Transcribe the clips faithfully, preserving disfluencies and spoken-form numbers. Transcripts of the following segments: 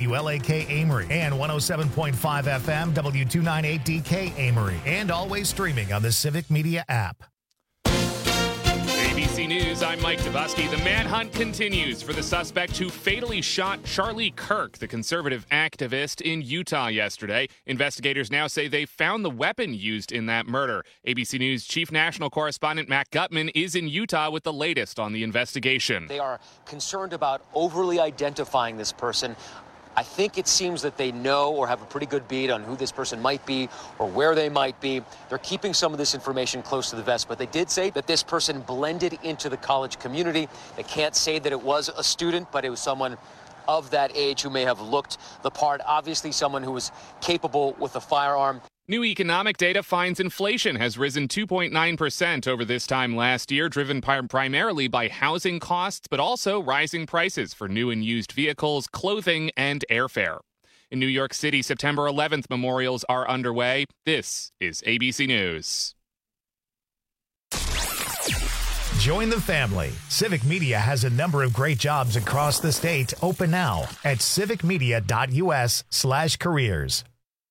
W L A K Amory, and one oh seven point five F M, W two ninety-eight D K Amory, and always streaming on the Civic Media app. A B C News, I'm Mike Dabusky. The manhunt continues for the suspect who fatally shot Charlie Kirk, the conservative activist, in Utah yesterday. Investigators now say they found the weapon used in that murder. A B C News chief national correspondent Matt Gutman is in Utah with the latest on the investigation. They are concerned about overly identifying this person. I think it seems that they know or have a pretty good beat on who this person might be or where they might be. They're keeping some of this information close to the vest, but they did say that this person blended into the college community. They can't say that it was a student, but it was someone of that age who may have looked the part. Obviously, someone who was capable with a firearm. New economic data finds inflation has risen two point nine percent over this time last year, driven pri- primarily by housing costs, but also rising prices for new and used vehicles, clothing, and airfare. In New York City, September eleventh memorials are underway. This is A B C News. Join the family. Civic Media has a number of great jobs across the state open now at civicmedia.us slash careers.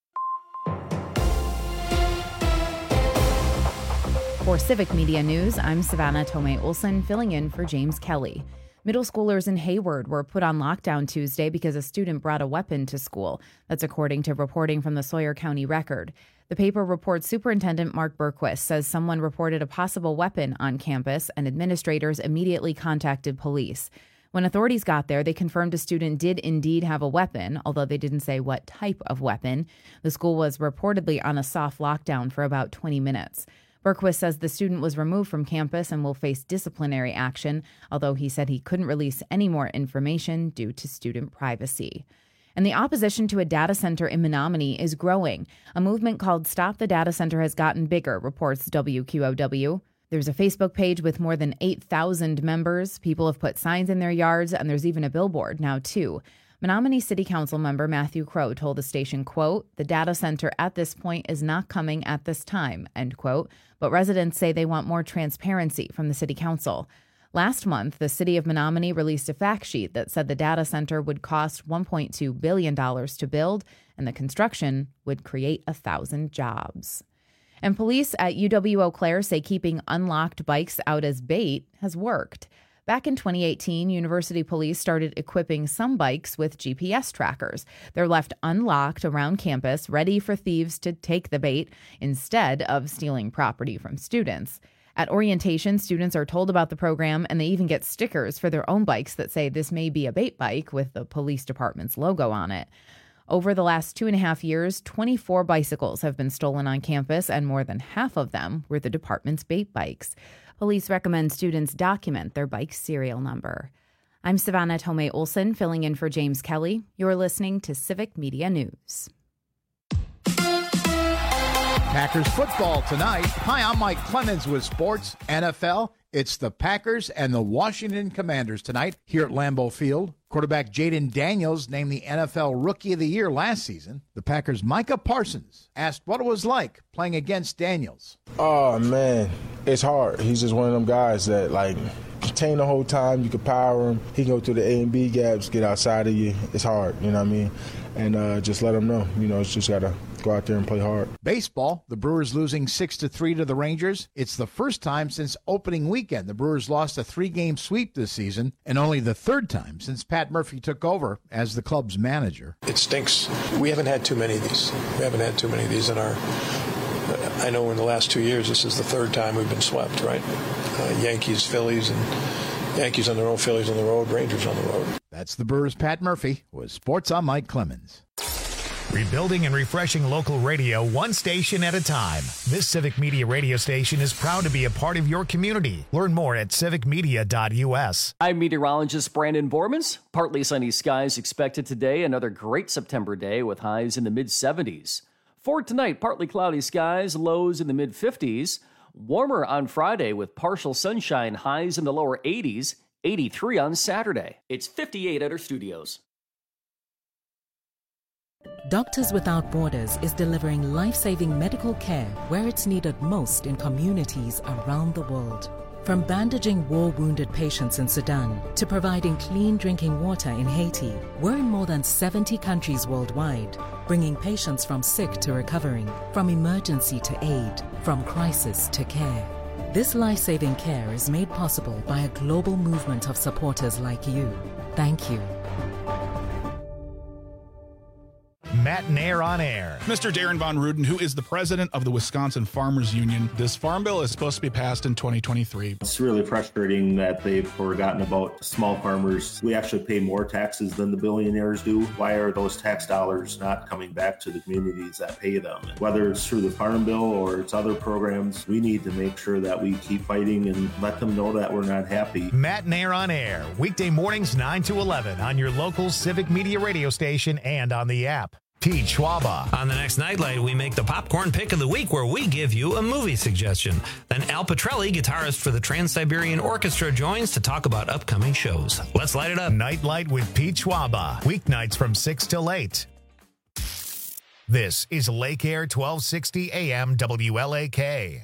For Civic Media News, I'm Savannah Tomei Olson, filling in for James Kelly. Middle schoolers in Hayward were put on lockdown Tuesday because a student brought a weapon to school. That's according to reporting from the Sawyer County Record. The paper reports Superintendent Mark Berquist says someone reported a possible weapon on campus, and administrators immediately contacted police. When authorities got there, they confirmed a student did indeed have a weapon, although they didn't say what type of weapon. The school was reportedly on a soft lockdown for about twenty minutes. Berquist says the student was removed from campus and will face disciplinary action, although he said he couldn't release any more information due to student privacy. And the opposition to a data center in Menominee is growing. A movement called Stop the Data Center has gotten bigger, reports W Q O W. There's a Facebook page with more than eight thousand members. People have put signs in their yards, and there's even a billboard now, too. Menominee City Council member Matthew Crow told the station, quote, "The data center at this point is not coming at this time," end quote. But residents say they want more transparency from the city council. Last month, the city of Menominee released a fact sheet that said the data center would cost one point two billion dollars to build, and the construction would create one thousand jobs. And police at U W Eau Claire say keeping unlocked bikes out as bait has worked. Back in twenty eighteen, University Police started equipping some bikes with G P S trackers. They're left unlocked around campus, ready for thieves to take the bait instead of stealing property from students. At orientation, students are told about the program, and they even get stickers for their own bikes that say this may be a bait bike with the police department's logo on it. Over the last two and a half years, twenty-four bicycles have been stolen on campus, and more than half of them were the department's bait bikes. Police recommend students document their bike's serial number. I'm Savannah Tomei Olson, filling in for James Kelly. You're listening to Civic Media News. Packers football tonight. Hi, I'm Mike Clemens with Sports N F L. It's the Packers and the Washington Commanders tonight here at Lambeau Field. Quarterback Jaden Daniels named the N F L Rookie of the Year last season. The Packers' Micah Parsons asked what it was like playing against Daniels. Oh, man, it's hard. He's just one of them guys that, like, contain the whole time. You can power him. He can go through the A and B gaps, get outside of you. It's hard, you know what I mean? And uh, just let him know, you know, it's just got to go out there and play hard. Baseball, the Brewers losing six to three to the Rangers. It's the first time since opening weekend the Brewers lost a three-game sweep this season, and only the third time since Pat Murphy took over as the club's manager. It stinks. We haven't had too many of these. We haven't had too many of these in our... I know in the last two years, this is the third time we've been swept, right? Uh, Yankees, Phillies, and Yankees on the road, Phillies on the road, Rangers on the road. That's the Brewers' Pat Murphy. With Sports, I'm Mike Clemens. Rebuilding and refreshing local radio one station at a time. This Civic Media radio station is proud to be a part of your community. Learn more at civic media dot u s. I'm meteorologist Brandon Bormans. Partly sunny skies expected today. Another great September day with highs in the mid seventies. For tonight, partly cloudy skies, lows in the mid fifties. Warmer on Friday with partial sunshine, highs in the lower eighties. eighty-three on Saturday. It's fifty-eight at our studios. Doctors Without Borders is delivering life-saving medical care where it's needed most in communities around the world. From bandaging war-wounded patients in Sudan to providing clean drinking water in Haiti, we're in more than seventy countries worldwide, bringing patients from sick to recovering, from emergency to aid, from crisis to care. This life-saving care is made possible by a global movement of supporters like you. Thank you. Matt Nair on air. Mister Darren Von Ruden, who is the president of the Wisconsin Farmers Union. This farm bill is supposed to be passed in twenty twenty-three. It's really frustrating that they've forgotten about small farmers. We actually pay more taxes than the billionaires do. Why are those tax dollars not coming back to the communities that pay them? Whether it's through the farm bill or it's other programs, we need to make sure that we keep fighting and let them know that we're not happy. Matt Nair on air, weekday mornings nine to eleven on your local Civic Media radio station and on the app. Pete Schwaba. On the next Nightlight, we make the popcorn pick of the week where we give you a movie suggestion. Then Al Petrelli, guitarist for the Trans-Siberian Orchestra, joins to talk about upcoming shows. Let's light it up. Nightlight with Pete Schwaba. Weeknights from six till eight. This is Lake Air twelve sixty A M W L A K.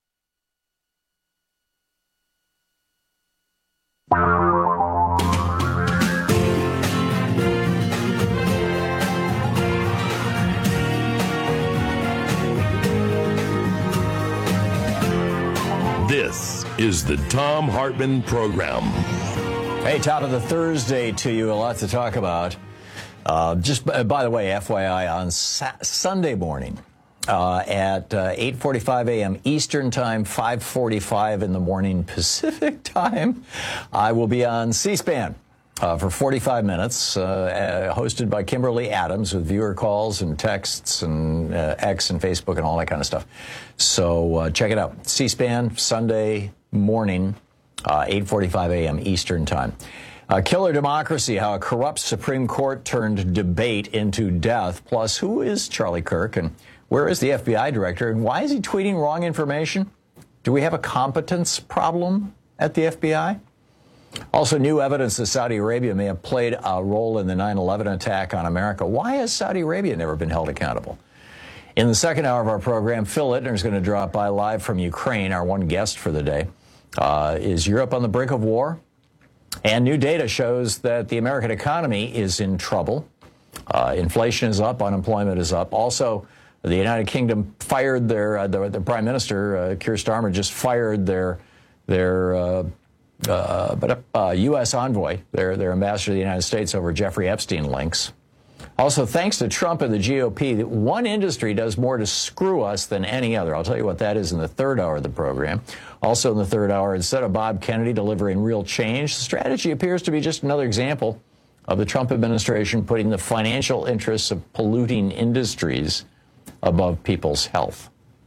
This is the Thom Hartmann Program. Hey, top of the Thursday to you. A lot to talk about. Uh, just uh, by the way, F Y I, on sa- Sunday morning uh, at uh, eight forty-five a m Eastern Time, five forty-five in the morning Pacific Time, I will be on C-SPAN uh, for forty-five minutes, uh, uh, hosted by Kimberly Adams with viewer calls and texts and uh, X and Facebook and all that kind of stuff. So uh, check it out. C-SPAN, Sunday morning, uh, eight forty-five a m Eastern Time. Uh, Killer Democracy, how a corrupt Supreme Court turned debate into death. Plus, who is Charlie Kirk and where is the F B I director? And why is he tweeting wrong information? Do we have a competence problem at the F B I? Also, new evidence that Saudi Arabia may have played a role in the nine eleven attack on America. Why has Saudi Arabia never been held accountable? In the second hour of our program, Phil Ittner is going to drop by live from Ukraine. Our one guest for the day. Uh, is Europe on the brink of war? And new data shows that the American economy is in trouble. Uh, inflation is up, unemployment is up. Also, the United Kingdom fired their uh, the, the Prime Minister, uh, Keir Starmer, just fired their their uh, uh, but uh, U S envoy, their their ambassador to the United States over Jeffrey Epstein links. Also, thanks to Trump and the G O P, one industry does more to screw us than any other. I'll tell you what that is in the third hour of the program. Also in the third hour, instead of Bob Kennedy delivering real change, the strategy appears to be just another example of the Trump administration putting the financial interests of polluting industries above people's health.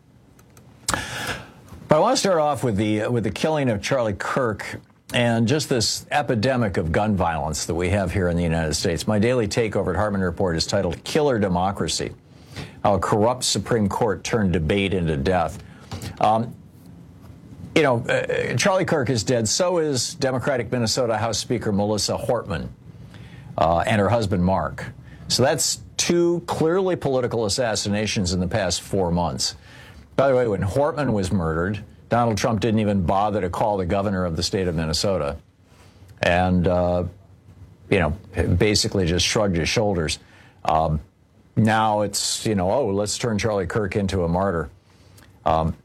But I want to start off with the with the killing of Charlie Kirk and just this epidemic of gun violence that we have here in the United States. My daily takeover at Hartmann Report is titled Killer Democracy, how a corrupt Supreme Court turned debate into death. Um, you know, uh, Charlie Kirk is dead. So is Democratic Minnesota House Speaker Melissa Hortman uh, and her husband, Mark. So that's two clearly political assassinations in the past four months. By the way, when Hortman was murdered, Donald Trump didn't even bother to call the governor of the state of Minnesota and, uh, you know, basically just shrugged his shoulders. Um, now it's, you know, oh, let's turn Charlie Kirk into a martyr. Um,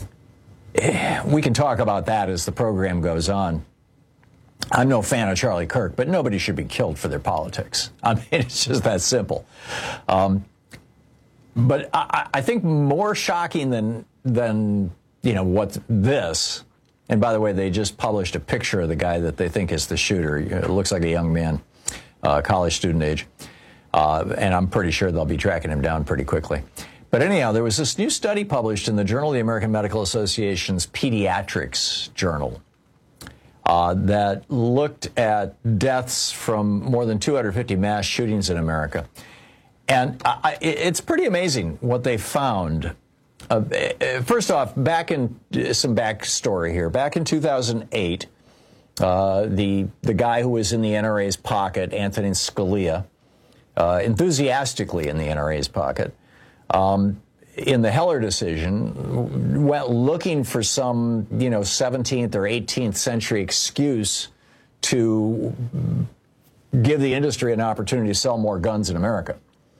we can talk about that as the program goes on. I'm no fan of Charlie Kirk, but nobody should be killed for their politics. I mean, it's just that simple. Um, but I, I think more shocking than than you know what this. And by the way, they just published a picture of the guy that they think is the shooter. It looks like a young man, uh, college student age, uh, and I'm pretty sure they'll be tracking him down pretty quickly. But anyhow, there was this new study published in the Journal of the American Medical Association's Pediatrics Journal uh, that looked at deaths from more than two hundred fifty mass shootings in America. And I, it's pretty amazing what they found. Uh, first off, back in some backstory here. Back in two thousand eight, uh, the the guy who was in the N R A's pocket, Anthony Scalia, uh, enthusiastically in the N R A's pocket, um, in the Heller decision, went looking for some, you know, seventeenth or eighteenth century excuse to give the industry an opportunity to sell more guns in America.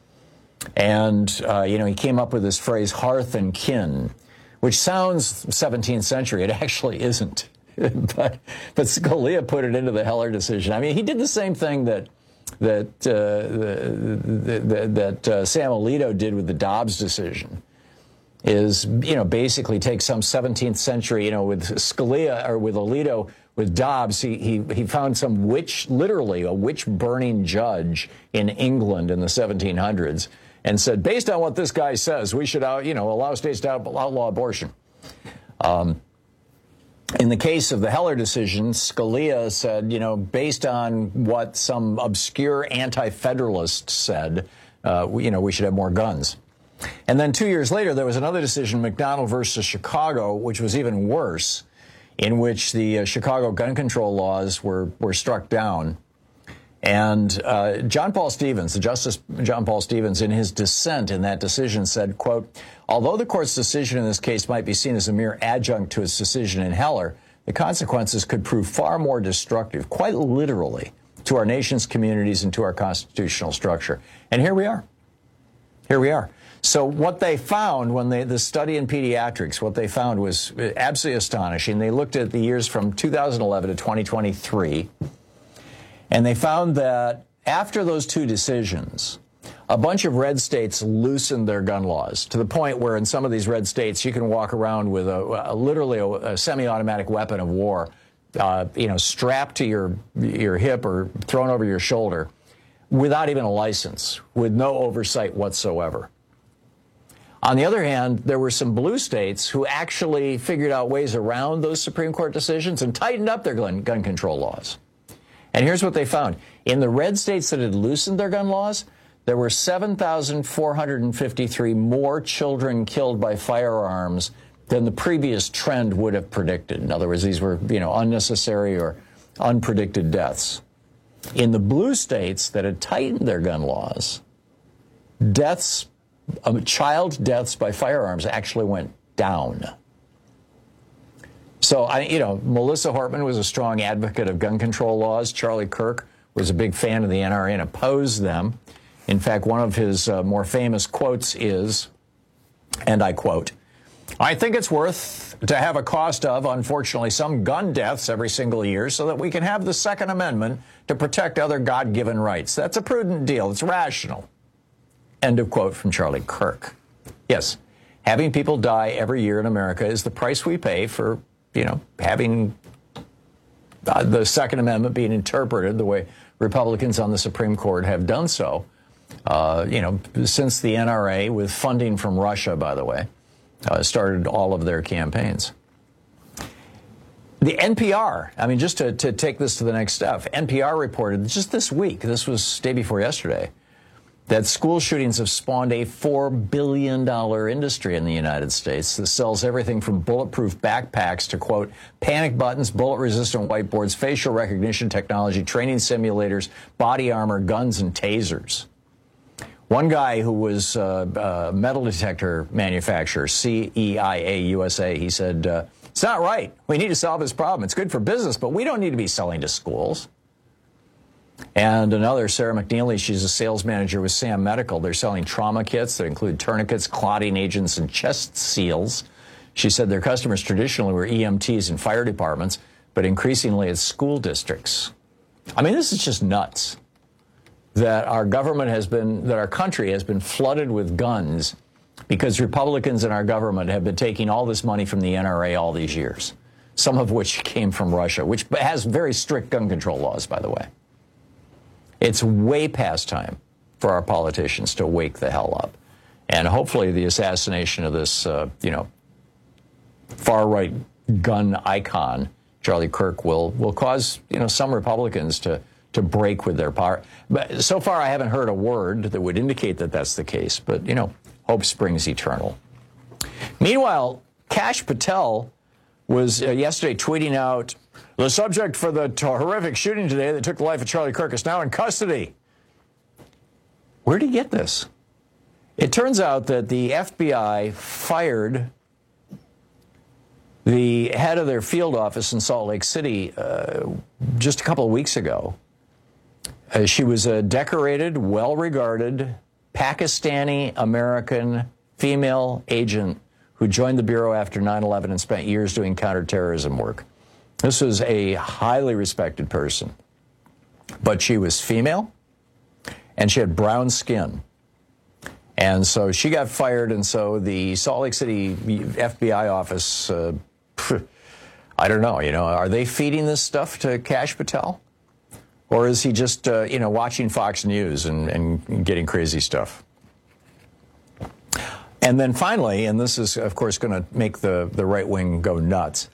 And, uh, you know, he came up with this phrase, hearth and kin, which sounds seventeenth century. It actually isn't. but, but Scalia put it into the Heller decision. I mean, he did the same thing that that uh, the, the, that uh, Sam Alito did with the Dobbs decision, is, you know, basically take some seventeenth century, you know, with Scalia or with Alito, with Dobbs, he, he, he found some witch, literally a witch-burning judge in England in the seventeen hundreds and said, based on what this guy says, we should, out, you know, allow states to outlaw abortion. Um, in the case of the Heller decision, Scalia said, you know, based on what some obscure anti-federalist said, uh, we, you know, we should have more guns. And then two years later, there was another decision, McDonald versus Chicago, which was even worse, in which the uh, Chicago gun control laws were, were struck down. And uh, John Paul Stevens, the Justice John Paul Stevens, in his dissent in that decision said, quote, although the court's decision in this case might be seen as a mere adjunct to its decision in Heller, the consequences could prove far more destructive, quite literally, to our nation's communities and to our constitutional structure. And here we are. Here we are. So what they found when they, the study in pediatrics, what they found was absolutely astonishing. They looked at the years from two thousand eleven to twenty twenty-three, and they found that after those two decisions, a bunch of red states loosened their gun laws to the point where in some of these red states you can walk around with a, a literally a, a semi-automatic weapon of war, uh, you know, strapped to your your hip or thrown over your shoulder, without even a license, with no oversight whatsoever. On the other hand, there were some blue states who actually figured out ways around those Supreme Court decisions and tightened up their gun, gun control laws. And here's what they found. In the red states that had loosened their gun laws, there were seven thousand four hundred fifty-three more children killed by firearms than the previous trend would have predicted. In other words, these were, you know, unnecessary or unpredicted deaths. In the blue states that had tightened their gun laws, deaths Um, child deaths by firearms actually went down. So, I, you know, Melissa Hortman was a strong advocate of gun control laws. Charlie Kirk was a big fan of the N R A and opposed them. In fact, one of his uh, more famous quotes is, and I quote, I think it's worth to have a cost of, unfortunately, some gun deaths every single year so that we can have the Second Amendment to protect other God-given rights. That's a prudent deal. It's rational. End of quote from Charlie Kirk. Yes, having people die every year in America is the price we pay for, you know, having uh, the Second Amendment being interpreted the way Republicans on the Supreme Court have done so, uh, you know, since the N R A, with funding from Russia, by the way, uh, started all of their campaigns. The N P R, I mean, just to, to take this to the next step, N P R reported just this week, this was day before yesterday, that school shootings have spawned a four billion dollars industry in the United States that sells everything from bulletproof backpacks to, quote, panic buttons, bullet-resistant whiteboards, facial recognition technology, training simulators, body armor, guns, and tasers. One guy who was uh, a metal detector manufacturer, C E I A U S A, he said, uh, it's not right. We need to solve this problem. It's good for business, but we don't need to be selling to schools. And another, Sarah McNeely, she's a sales manager with Sam Medical. They're selling trauma kits that include tourniquets, clotting agents, and chest seals. She said their customers traditionally were E M Ts and fire departments, but increasingly it's school districts. I mean, this is just nuts that our government has been, that our country has been flooded with guns because Republicans in our government have been taking all this money from the N R A all these years, some of which came from Russia, which has very strict gun control laws, by the way. It's way past time for our politicians to wake the hell up. And hopefully the assassination of this, uh, you know, far-right gun icon, Charlie Kirk, will will cause, you know, some Republicans to, to break with their power. But so far I haven't heard a word that would indicate that that's the case. But, you know, hope springs eternal. Meanwhile, Kash Patel was uh, yesterday tweeting out, the subject for the horrific shooting today that took the life of Charlie Kirk is now in custody. Where did he get this? It turns out that the F B I fired the head of their field office in Salt Lake City uh, just a couple of weeks ago. Uh, she was a decorated, well-regarded Pakistani-American female agent who joined the Bureau after nine eleven and spent years doing counterterrorism work. This was a highly respected person, but she was female, and she had brown skin. And so she got fired, and so the Salt Lake City F B I office, uh, I don't know, you know, are they feeding this stuff to Kash Patel? Or is he just, uh, you know, watching Fox News and, and getting crazy stuff? And then finally, and this is, of course, going to make the, the right wing go nuts.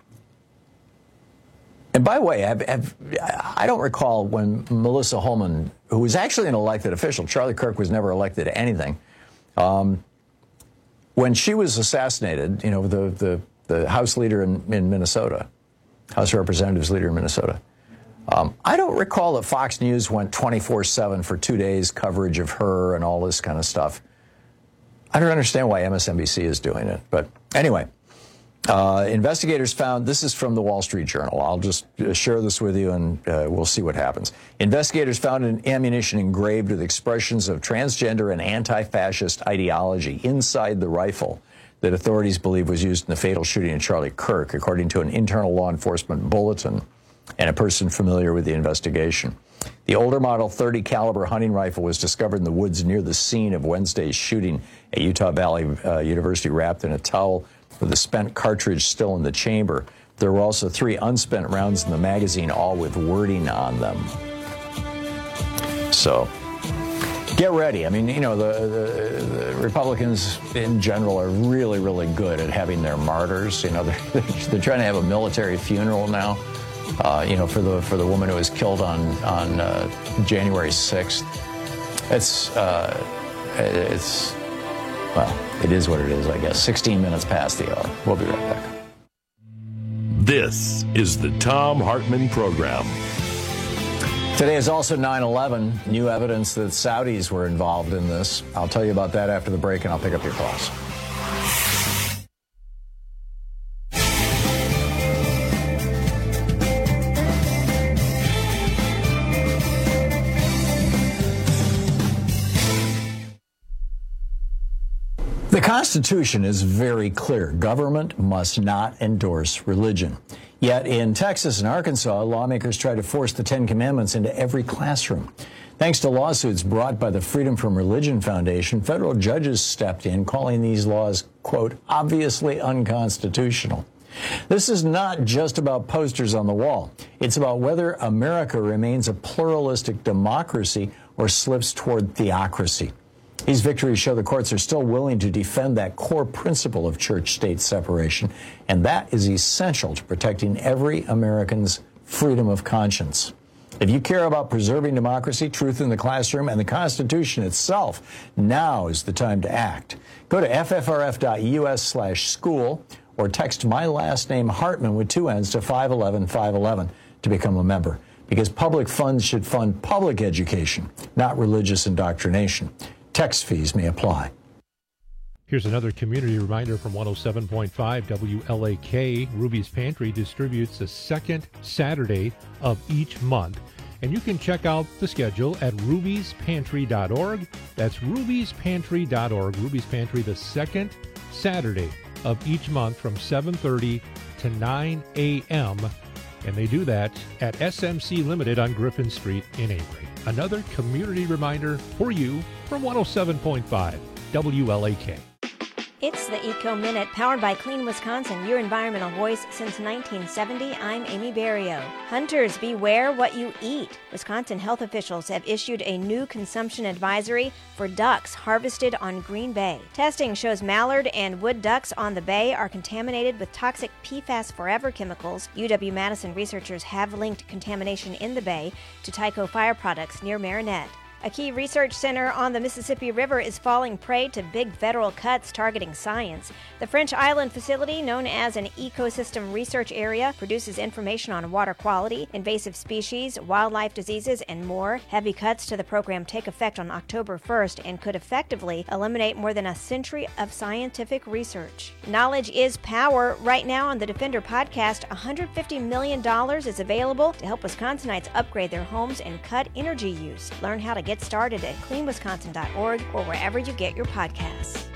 And by the way, have, have, I don't recall when Melissa Holman, who was actually an elected official, Charlie Kirk was never elected to anything, um, when she was assassinated, you know, the, the, the House leader in, in Minnesota, House of Representatives leader in Minnesota, um, I don't recall that Fox News went twenty-four seven for two days coverage of her and all this kind of stuff. I don't understand why M S N B C is doing it. But anyway, uh, investigators found, this is from the Wall Street Journal. I'll just share this with you and uh, we'll see what happens. Investigators found an ammunition engraved with expressions of transgender and anti-fascist ideology inside the rifle that authorities believe was used in the fatal shooting of Charlie Kirk, according to an internal law enforcement bulletin and a person familiar with the investigation. The older model thirty caliber hunting rifle was discovered in the woods near the scene of Wednesday's shooting at Utah Valley uh, University, wrapped in a towel with a spent cartridge still in the chamber. There were also three unspent rounds in the magazine, all with wording on them. So, get ready. I mean, you know, the, the, the Republicans in general are really, really good at having their martyrs. You know, they're, they're trying to have a military funeral now. Uh, you know, for the for the woman who was killed on on uh, January sixth. It's uh, it's well, it is what it is, I guess. sixteen minutes past the hour. We'll be right back. This is the Thom Hartmann Program. Today is also nine eleven. New evidence that Saudis were involved in this. I'll tell you about that after the break, and I'll pick up your calls. The Constitution is very clear. Government must not endorse religion. Yet in Texas and Arkansas, lawmakers try to force the Ten Commandments into every classroom. Thanks to lawsuits brought by the Freedom from Religion Foundation, federal judges stepped in, calling these laws, quote, obviously unconstitutional. This is not just about posters on the wall. It's about whether America remains a pluralistic democracy or slips toward theocracy. These victories show the courts are still willing to defend that core principle of church-state separation, and that is essential to protecting every American's freedom of conscience. If you care about preserving democracy, truth in the classroom, and the Constitution itself, now is the time to act. Go to ffrf.us slash school or text my last name Hartman with two N's to five eleven five eleven to become a member, because public funds should fund public education, not religious indoctrination. Text fees may apply. Here's another community reminder from one oh seven point five W L A K. Ruby's Pantry distributes the second Saturday of each month. And you can check out the schedule at ruby's pantry dot org. That's ruby's pantry dot org. Ruby's Pantry, the second Saturday of each month from seven thirty to nine a.m. And they do that at S M C Limited on Griffin Street in Avery. Another community reminder for you from one oh seven point five W L A K. It's the Eco Minute, powered by Clean Wisconsin, your environmental voice since nineteen seventy. I'm Amy Barrio. Hunters, beware what you eat. Wisconsin health officials have issued a new consumption advisory for ducks harvested on Green Bay. Testing shows mallard and wood ducks on the bay are contaminated with toxic P FAS Forever chemicals. U W-Madison researchers have linked contamination in the bay to Tyco Fire products near Marinette. A key research center on the Mississippi River is falling prey to big federal cuts targeting science. The French Island facility, known as an ecosystem research area, produces information on water quality, invasive species, wildlife diseases, and more. Heavy cuts to the program take effect on October first and could effectively eliminate more than a century of scientific research. Knowledge is power. Right now on the Defender podcast, one hundred fifty million dollars is available to help Wisconsinites upgrade their homes and cut energy use. Learn how to get started at clean wisconsin dot org or wherever you get your podcasts.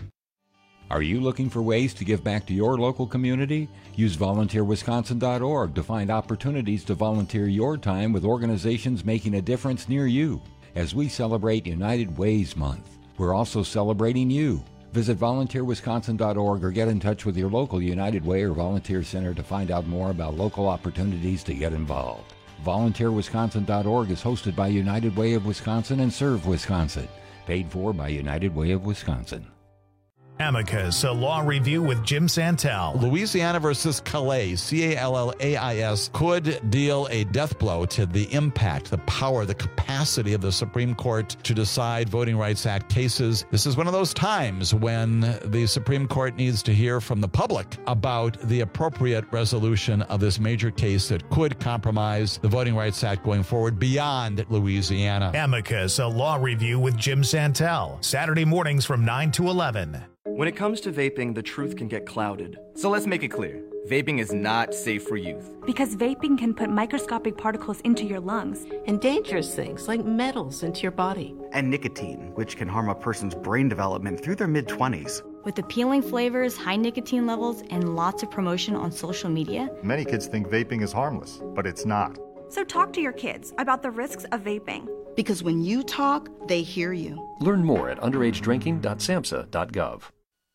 Are you looking for ways to give back to your local community? Use volunteer wisconsin dot org to find opportunities to volunteer your time with organizations making a difference near you. As we celebrate United Ways Month, we're also celebrating you. Visit volunteer wisconsin dot org or get in touch with your local United Way or volunteer center to find out more about local opportunities to get involved. volunteer wisconsin dot org is hosted by United Way of Wisconsin and Serve Wisconsin. Paid for by United Way of Wisconsin. Amicus, a law review with Jim Santel. Louisiana versus Calais, C A L L A I S, could deal a death blow to the impact, the power, the capacity of the Supreme Court to decide Voting Rights Act cases. This is one of those times when the Supreme Court needs to hear from the public about the appropriate resolution of this major case that could compromise the Voting Rights Act going forward beyond Louisiana. Amicus, a law review with Jim Santel. Saturday mornings from nine to eleven. When it comes to vaping, the truth can get clouded. So let's make it clear. Vaping is not safe for youth. Because vaping can put microscopic particles into your lungs. And dangerous things like metals into your body. And nicotine, which can harm a person's brain development through their mid-twenties. With appealing flavors, high nicotine levels, and lots of promotion on social media. Many kids think vaping is harmless, but it's not. So talk to your kids about the risks of vaping. Because when you talk, they hear you. Learn more at underage drinking dot samhsa dot gov.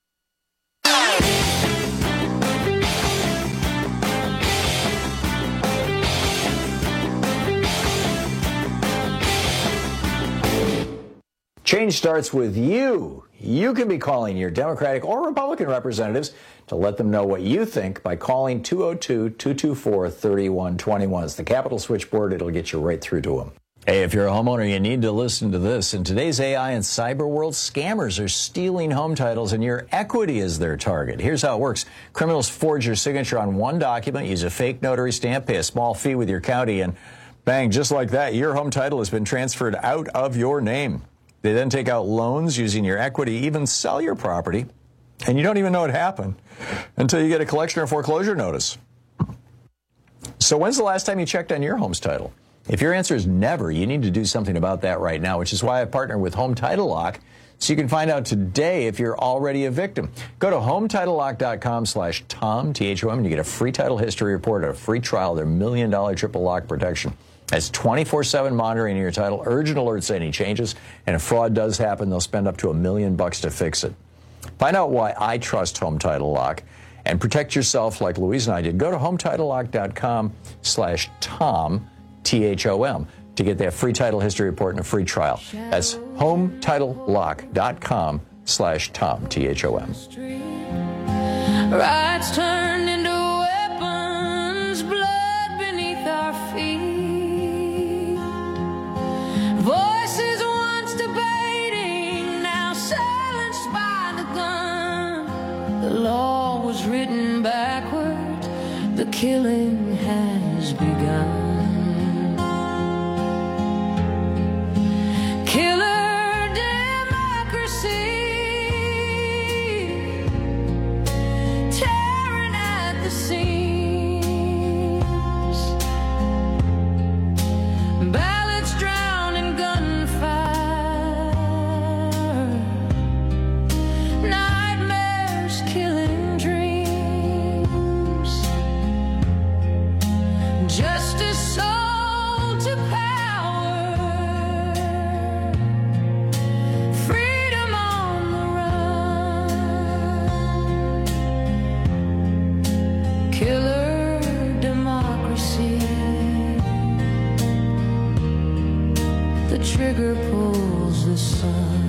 Change starts with you. You can be calling your Democratic or Republican representatives to let them know what you think by calling two oh two, two two four, three one two one. It's the Capitol switchboard. It'll get you right through to them. Hey, if you're a homeowner, you need to listen to this. In today's A I and cyber world, scammers are stealing home titles and your equity is their target. Here's how it works. Criminals forge your signature on one document, use a fake notary stamp, pay a small fee with your county, and bang, just like that, your home title has been transferred out of your name. They then take out loans using your equity, even sell your property, and you don't even know it happened until you get a collection or foreclosure notice. So when's the last time you checked on your home's title? If your answer is never, you need to do something about that right now, which is why I partner with Home Title Lock, so you can find out today if you're already a victim. Go to home title lock dot com slash Tom, T H O M, and you get a free title history report and a free trial of their million dollar triple lock protection. That's twenty-four seven monitoring of your title, urgent alerts any changes, and if fraud does happen, they'll spend up to a million bucks to fix it. Find out why I trust Home Title Lock and protect yourself like Louise and I did. Go to home title lock dot com slash Tom, T H O M, to get that free title history report and a free trial. That's home title lock dot com slash Tom, T H O M. Rights turned into weapons, blood beneath our feet. Voices once debating, now silenced by the gun. The law was written backwards, the killing has begun. Killer democracy, tearing at the seams. Ballots drown in gunfire. Nightmares killing dreams. Justice sold to power. Freedom on the run. Killer democracy. The trigger pulls the sun.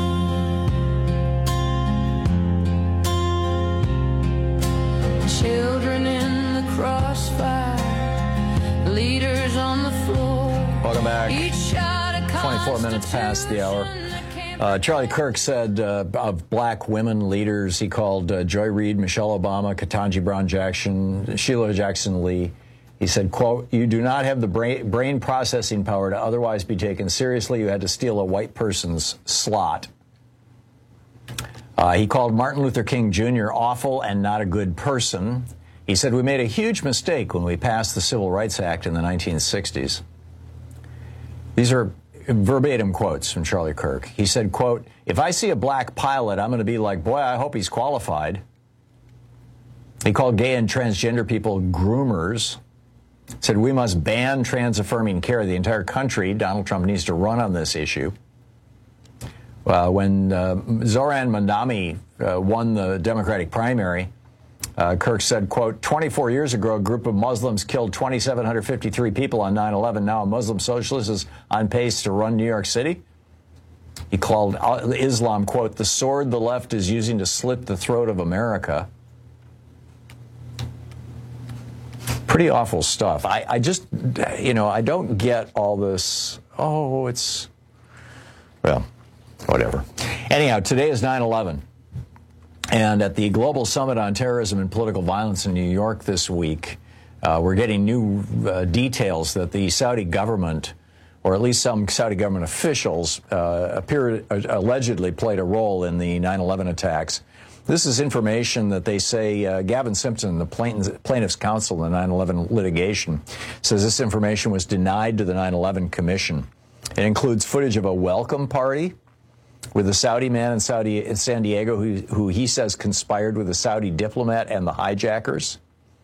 Children in the crossfire. Leaders on the floor. Welcome back. Each shot a twenty-four minutes past the hour. Uh, Charlie Kirk said uh, of black women leaders, he called uh, Joy Reid, Michelle Obama, Ketanji Brown Jackson, Sheila Jackson Lee. He said, quote, "You do not have the brain, brain processing power to otherwise be taken seriously. You had to steal a white person's slot." Uh, he called Martin Luther King Junior awful and not a good person. He said, "We made a huge mistake when we passed the Civil Rights Act in the nineteen sixties. These are verbatim quotes from Charlie Kirk. He said, quote, "If I see a black pilot, I'm going to be like, boy, I hope he's qualified." He called gay and transgender people groomers. Said, "We must ban trans-affirming care. The entire country, Donald Trump needs to run on this issue." Uh, when uh, Zohran Mamdani uh, won the Democratic primary, uh, Kirk said, quote, twenty-four years ago, a group of Muslims killed two thousand seven hundred fifty-three people on nine eleven. Now a Muslim socialist is on pace to run New York City. He called Islam, quote, "the sword the left is using to slit the throat of America." Pretty awful stuff. I, I just, you know, I don't get all this, oh, it's, well, whatever. Anyhow, today is nine eleven. And at the Global Summit on Terrorism and Political Violence in New York this week, uh, we're getting new uh, details that the Saudi government, or at least some Saudi government officials, uh, appear uh, allegedly played a role in the nine eleven attacks. This is information that they say uh, Gavin Simpson, the plaintiff's counsel in the nine eleven litigation, says this information was denied to the nine eleven Commission. It includes footage of a welcome party with a Saudi man in Saudi in San Diego who, who he says conspired with a Saudi diplomat and the hijackers.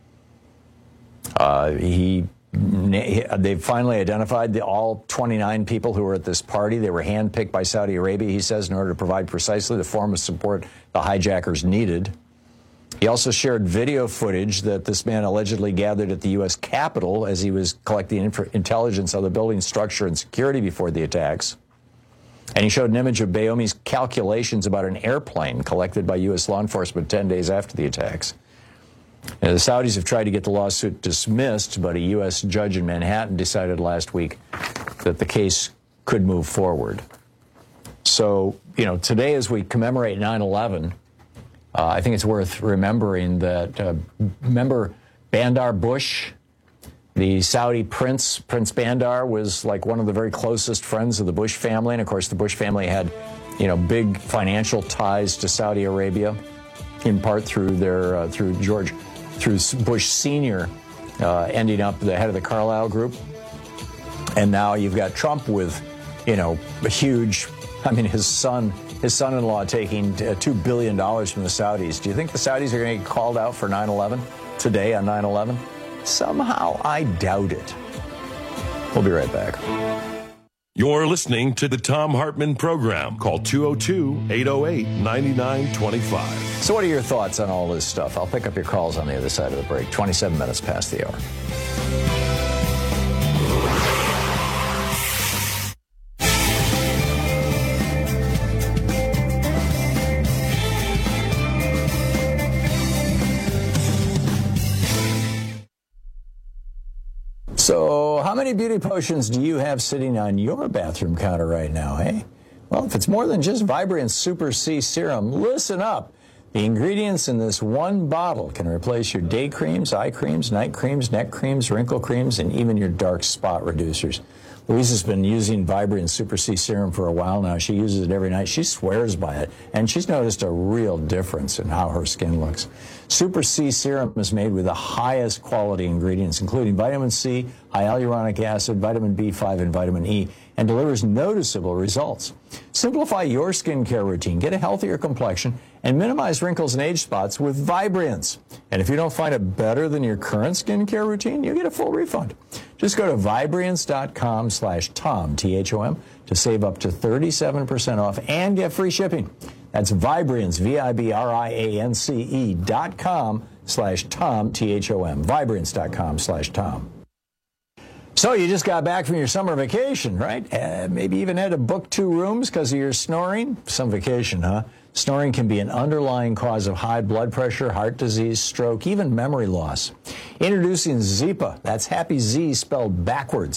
Uh, he, they've finally identified the, all twenty-nine people who were at this party. They were handpicked by Saudi Arabia, he says, in order to provide precisely the form of support the hijackers needed. He also shared video footage that this man allegedly gathered at the U S Capitol as he was collecting inf- intelligence on the building structure and security before the attacks. And he showed an image of Bayomi's calculations about an airplane collected by U S law enforcement ten days after the attacks. Now, the Saudis have tried to get the lawsuit dismissed, but a U S judge in Manhattan decided last week that the case could move forward. So, you know, today as we commemorate nine eleven, uh, I think it's worth remembering that, uh, remember Bandar Bush? The Saudi prince, Prince Bandar, was like one of the very closest friends of the Bush family. And, of course, the Bush family had, you know, big financial ties to Saudi Arabia, in part through their, uh, through George, through Bush Senior uh, ending up the head of the Carlyle Group. And now you've got Trump with, you know, a huge, I mean, his son, his son-in-law taking two billion dollars from the Saudis. Do you think the Saudis are going to get called out for nine eleven today on nine eleven? Somehow, I doubt it. We'll be right back. You're listening to the Thom Hartmann Program. Call two oh two, eight oh eight, nine nine two five. So what are your thoughts on all this stuff? I'll pick up your calls on the other side of the break. twenty-seven minutes past the hour. So how many beauty potions do you have sitting on your bathroom counter right now, hey? Well, if it's more than just Vibrant Super C Serum, listen up. The ingredients in this one bottle can replace your day creams, eye creams, night creams, neck creams, wrinkle creams, and even your dark spot reducers. Louise has been using Vibrant Super C Serum for a while now. She uses it every night. She swears by it, and she's noticed a real difference in how her skin looks. Super C Serum is made with the highest quality ingredients, including vitamin C, hyaluronic acid, vitamin B five, and vitamin E, and delivers noticeable results. Simplify your skincare routine, get a healthier complexion, and minimize wrinkles and age spots with Vibrance. And if you don't find it better than your current skincare routine, you get a full refund. Just go to Vibrance.com slash Tom, T H O M, to save up to thirty-seven percent off and get free shipping. That's Vibrance, V I B R I A N C E dot com slash Tom, T H O M. Vibrance.com slash Tom. So you just got back from your summer vacation, right? Uh, maybe even had to book two rooms because of your snoring? Some vacation, huh? Snoring can be an underlying cause of high blood pressure, heart disease, stroke, even memory loss. Introducing Zypa. That's Happy Z spelled backwards.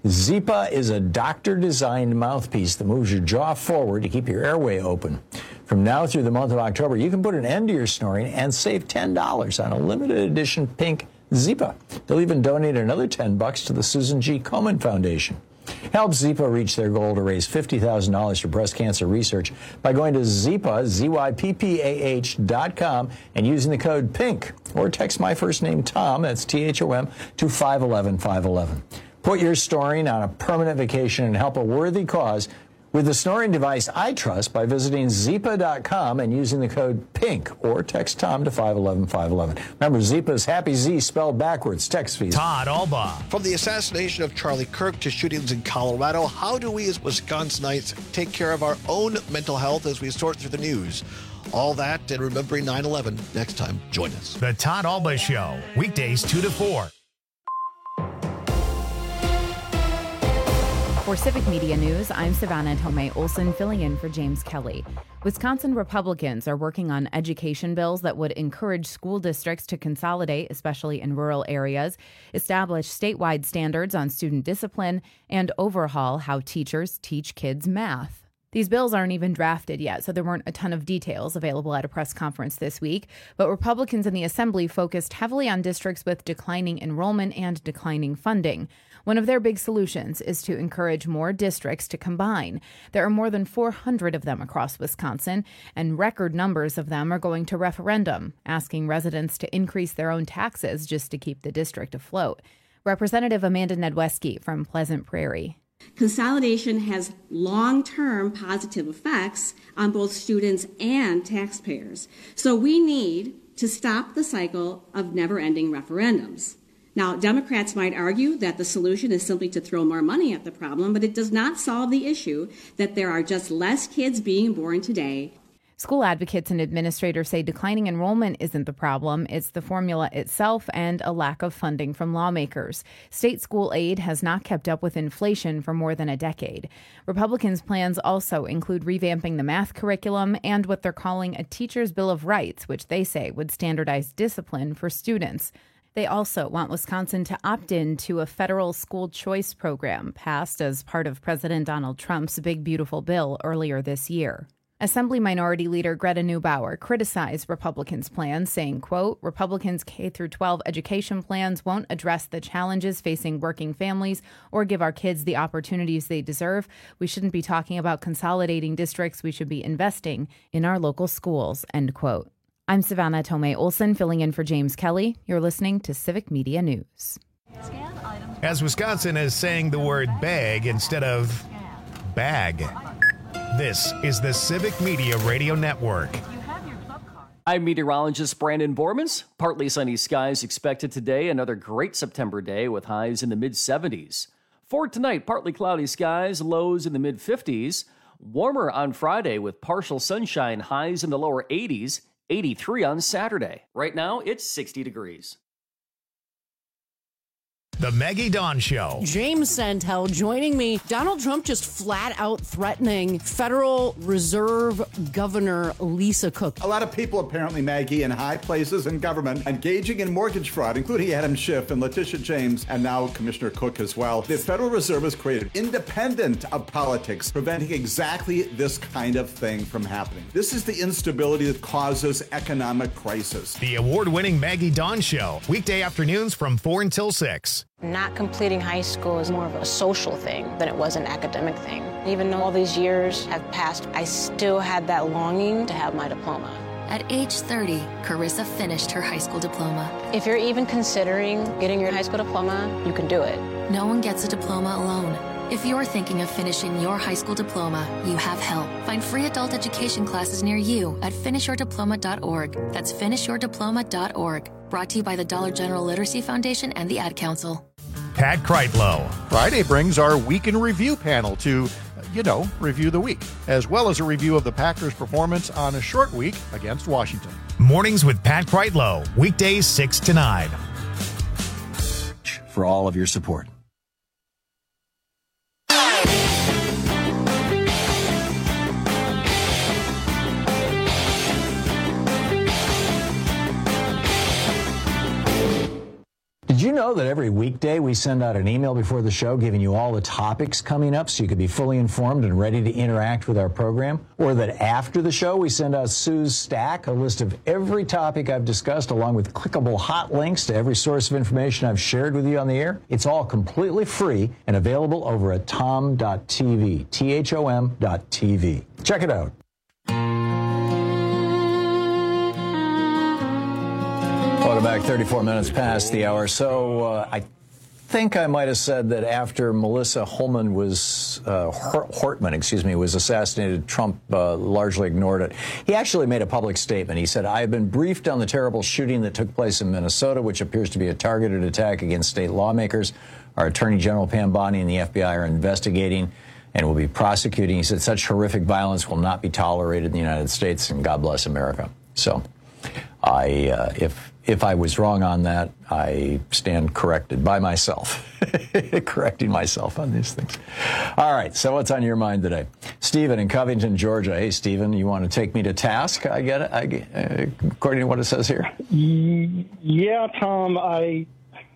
Zypa is a doctor-designed mouthpiece that moves your jaw forward to keep your airway open. From now through the month of October, you can put an end to your snoring and save ten dollars on a limited edition pink Zypa. They'll even donate another ten bucks to the Susan G. Komen Foundation. Help Zypa reach their goal to raise fifty thousand dollars for breast cancer research by going to Zypa, Z Y P P A H dot com and using the code PINK, or text my first name, Tom, that's T H O M, to five one one five one one. Put your snoring on a permanent vacation and help a worthy cause with the snoring device I trust by visiting Zypa dot com and using the code PINK, or text Tom to five one one five one one. Remember, Zypa's Happy Z spelled backwards. Text fees. Todd Alba. From the assassination of Charlie Kirk to shootings in Colorado, how do we as Wisconsinites take care of our own mental health as we sort through the news? All that and remembering nine eleven. Next time, join us. The Todd Alba Show, weekdays two to four. For Civic Media News, I'm Savannah Tomei Olson, filling in for James Kelly. Wisconsin Republicans are working on education bills that would encourage school districts to consolidate, especially in rural areas, establish statewide standards on student discipline, and overhaul how teachers teach kids math. These bills aren't even drafted yet, so there weren't a ton of details available at a press conference this week. But Republicans in the Assembly focused heavily on districts with declining enrollment and declining funding. One of their big solutions is to encourage more districts to combine. There are more than four hundred of them across Wisconsin, and record numbers of them are going to referendum, asking residents to increase their own taxes just to keep the district afloat. Representative Amanda Nedweski from Pleasant Prairie. Consolidation has long-term positive effects on both students and taxpayers. So we need to stop the cycle of never-ending referendums. Now, Democrats might argue that the solution is simply to throw more money at the problem, but it does not solve the issue that there are just less kids being born today. School advocates and administrators say declining enrollment isn't the problem. It's the formula itself and a lack of funding from lawmakers. State school aid has not kept up with inflation for more than a decade. Republicans' plans also include revamping the math curriculum and what they're calling a teacher's bill of rights, which they say would standardize discipline for students. They also want Wisconsin to opt in to a federal school choice program passed as part of President Donald Trump's Big Beautiful Bill earlier this year. Assembly Minority Leader Greta Neubauer criticized Republicans' plans, saying, quote, Republicans' K through twelve education plans won't address the challenges facing working families or give our kids the opportunities they deserve. We shouldn't be talking about consolidating districts. We should be investing in our local schools, end quote. I'm Savannah Tomei Olson, filling in for James Kelly. You're listening to Civic Media News. As Wisconsin is saying the word bag instead of bag. This is the Civic Media Radio Network. I'm meteorologist Brandon Bormans. Partly sunny skies expected today. Another great September day with highs in the mid seventies. For tonight, partly cloudy skies, lows in the mid fifties. Warmer on Friday with partial sunshine, highs in the lower eighties. eighty-three on Saturday. Right now, it's sixty degrees. The Maggie Dawn Show. James Santel joining me. Donald Trump just flat out threatening Federal Reserve Governor Lisa Cook. A lot of people, apparently, Maggie, in high places in government engaging in mortgage fraud, including Adam Schiff and Letitia James, and now Commissioner Cook as well. The Federal Reserve has created independent of politics, preventing exactly this kind of thing from happening. This is the instability that causes economic crisis. The award-winning Maggie Dawn Show. Weekday afternoons from four until six. Not completing high school is more of a social thing than it was an academic thing. Even though all these years have passed, I still had that longing to have my diploma. At age thirty, Carissa finished her high school diploma. If you're even considering getting your high school diploma, you can do it. No one gets a diploma alone. If you're thinking of finishing your high school diploma, you have help. Find free adult education classes near you at finish your diploma dot org. That's finish your diploma dot org. Brought to you by the Dollar General Literacy Foundation and the Ad Council. Pat Kreitlow. Friday brings our Week in Review panel to, you know, review the week, as well as a review of the Packers' performance on a short week against Washington. Mornings with Pat Kreitlow, weekdays six to nine. For all of your support. Did you know know that every weekday we send out an email before the show giving you all the topics coming up so you could be fully informed and ready to interact with our program? Or that after the show we send out Sue's Stack, a list of every topic I've discussed along with clickable hot links to every source of information I've shared with you on the air? It's all completely free and available over at tom dot t v, T H O M dot T V. Check it out. Welcome back, thirty-four minutes past the hour. So uh, I think I might have said that after Melissa Holman was, uh, Hortman, excuse me, was assassinated, Trump uh, largely ignored it. He actually made a public statement. He said, I have been briefed on the terrible shooting that took place in Minnesota, which appears to be a targeted attack against state lawmakers. Our Attorney General Pam Bondi and the F B I are investigating and will be prosecuting. He said such horrific violence will not be tolerated in the United States, and God bless America. So I, uh, if if I was wrong on that, I stand corrected by myself, correcting myself on these things. All right, so what's on your mind today? Stephen in Covington, Georgia. Hey, Stephen, you want to take me to task? I get it, I get, uh, according to what it says here. Yeah, Tom, I,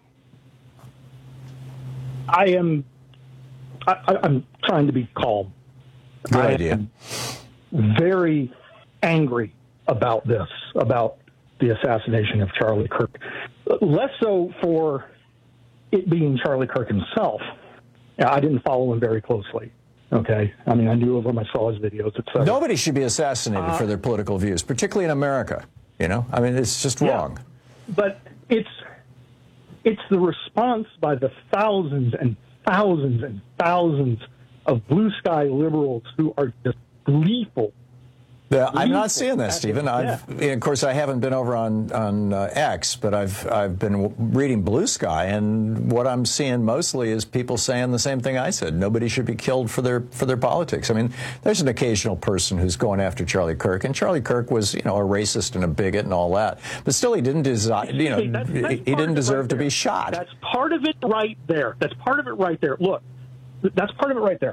I am, I, I'm trying to be calm. Good I idea. am very angry about this, about the assassination of Charlie Kirk. Less so for it being Charlie Kirk himself. I didn't follow him very closely. Okay, I mean, I knew of him, I saw his videos, et cetera. Nobody should be assassinated uh, for their political views, particularly in America. You know, I mean, it's just yeah, wrong. But it's it's the response by the thousands and thousands and thousands of blue sky liberals who are just gleeful. Yeah, I'm not seeing that, Stephen. I've, yeah. Of course, I haven't been over on on uh, X, but I've I've been reading Blue Sky, and what I'm seeing mostly is people saying the same thing I said. Nobody should be killed for their for their politics. I mean, there's an occasional person who's going after Charlie Kirk, and Charlie Kirk was, you know, a racist and a bigot and all that, but still, he didn't deserve, you know, that's, that's he didn't deserve right to be shot. That's part of it right there. That's part of it right there. Look, that's part of it right there.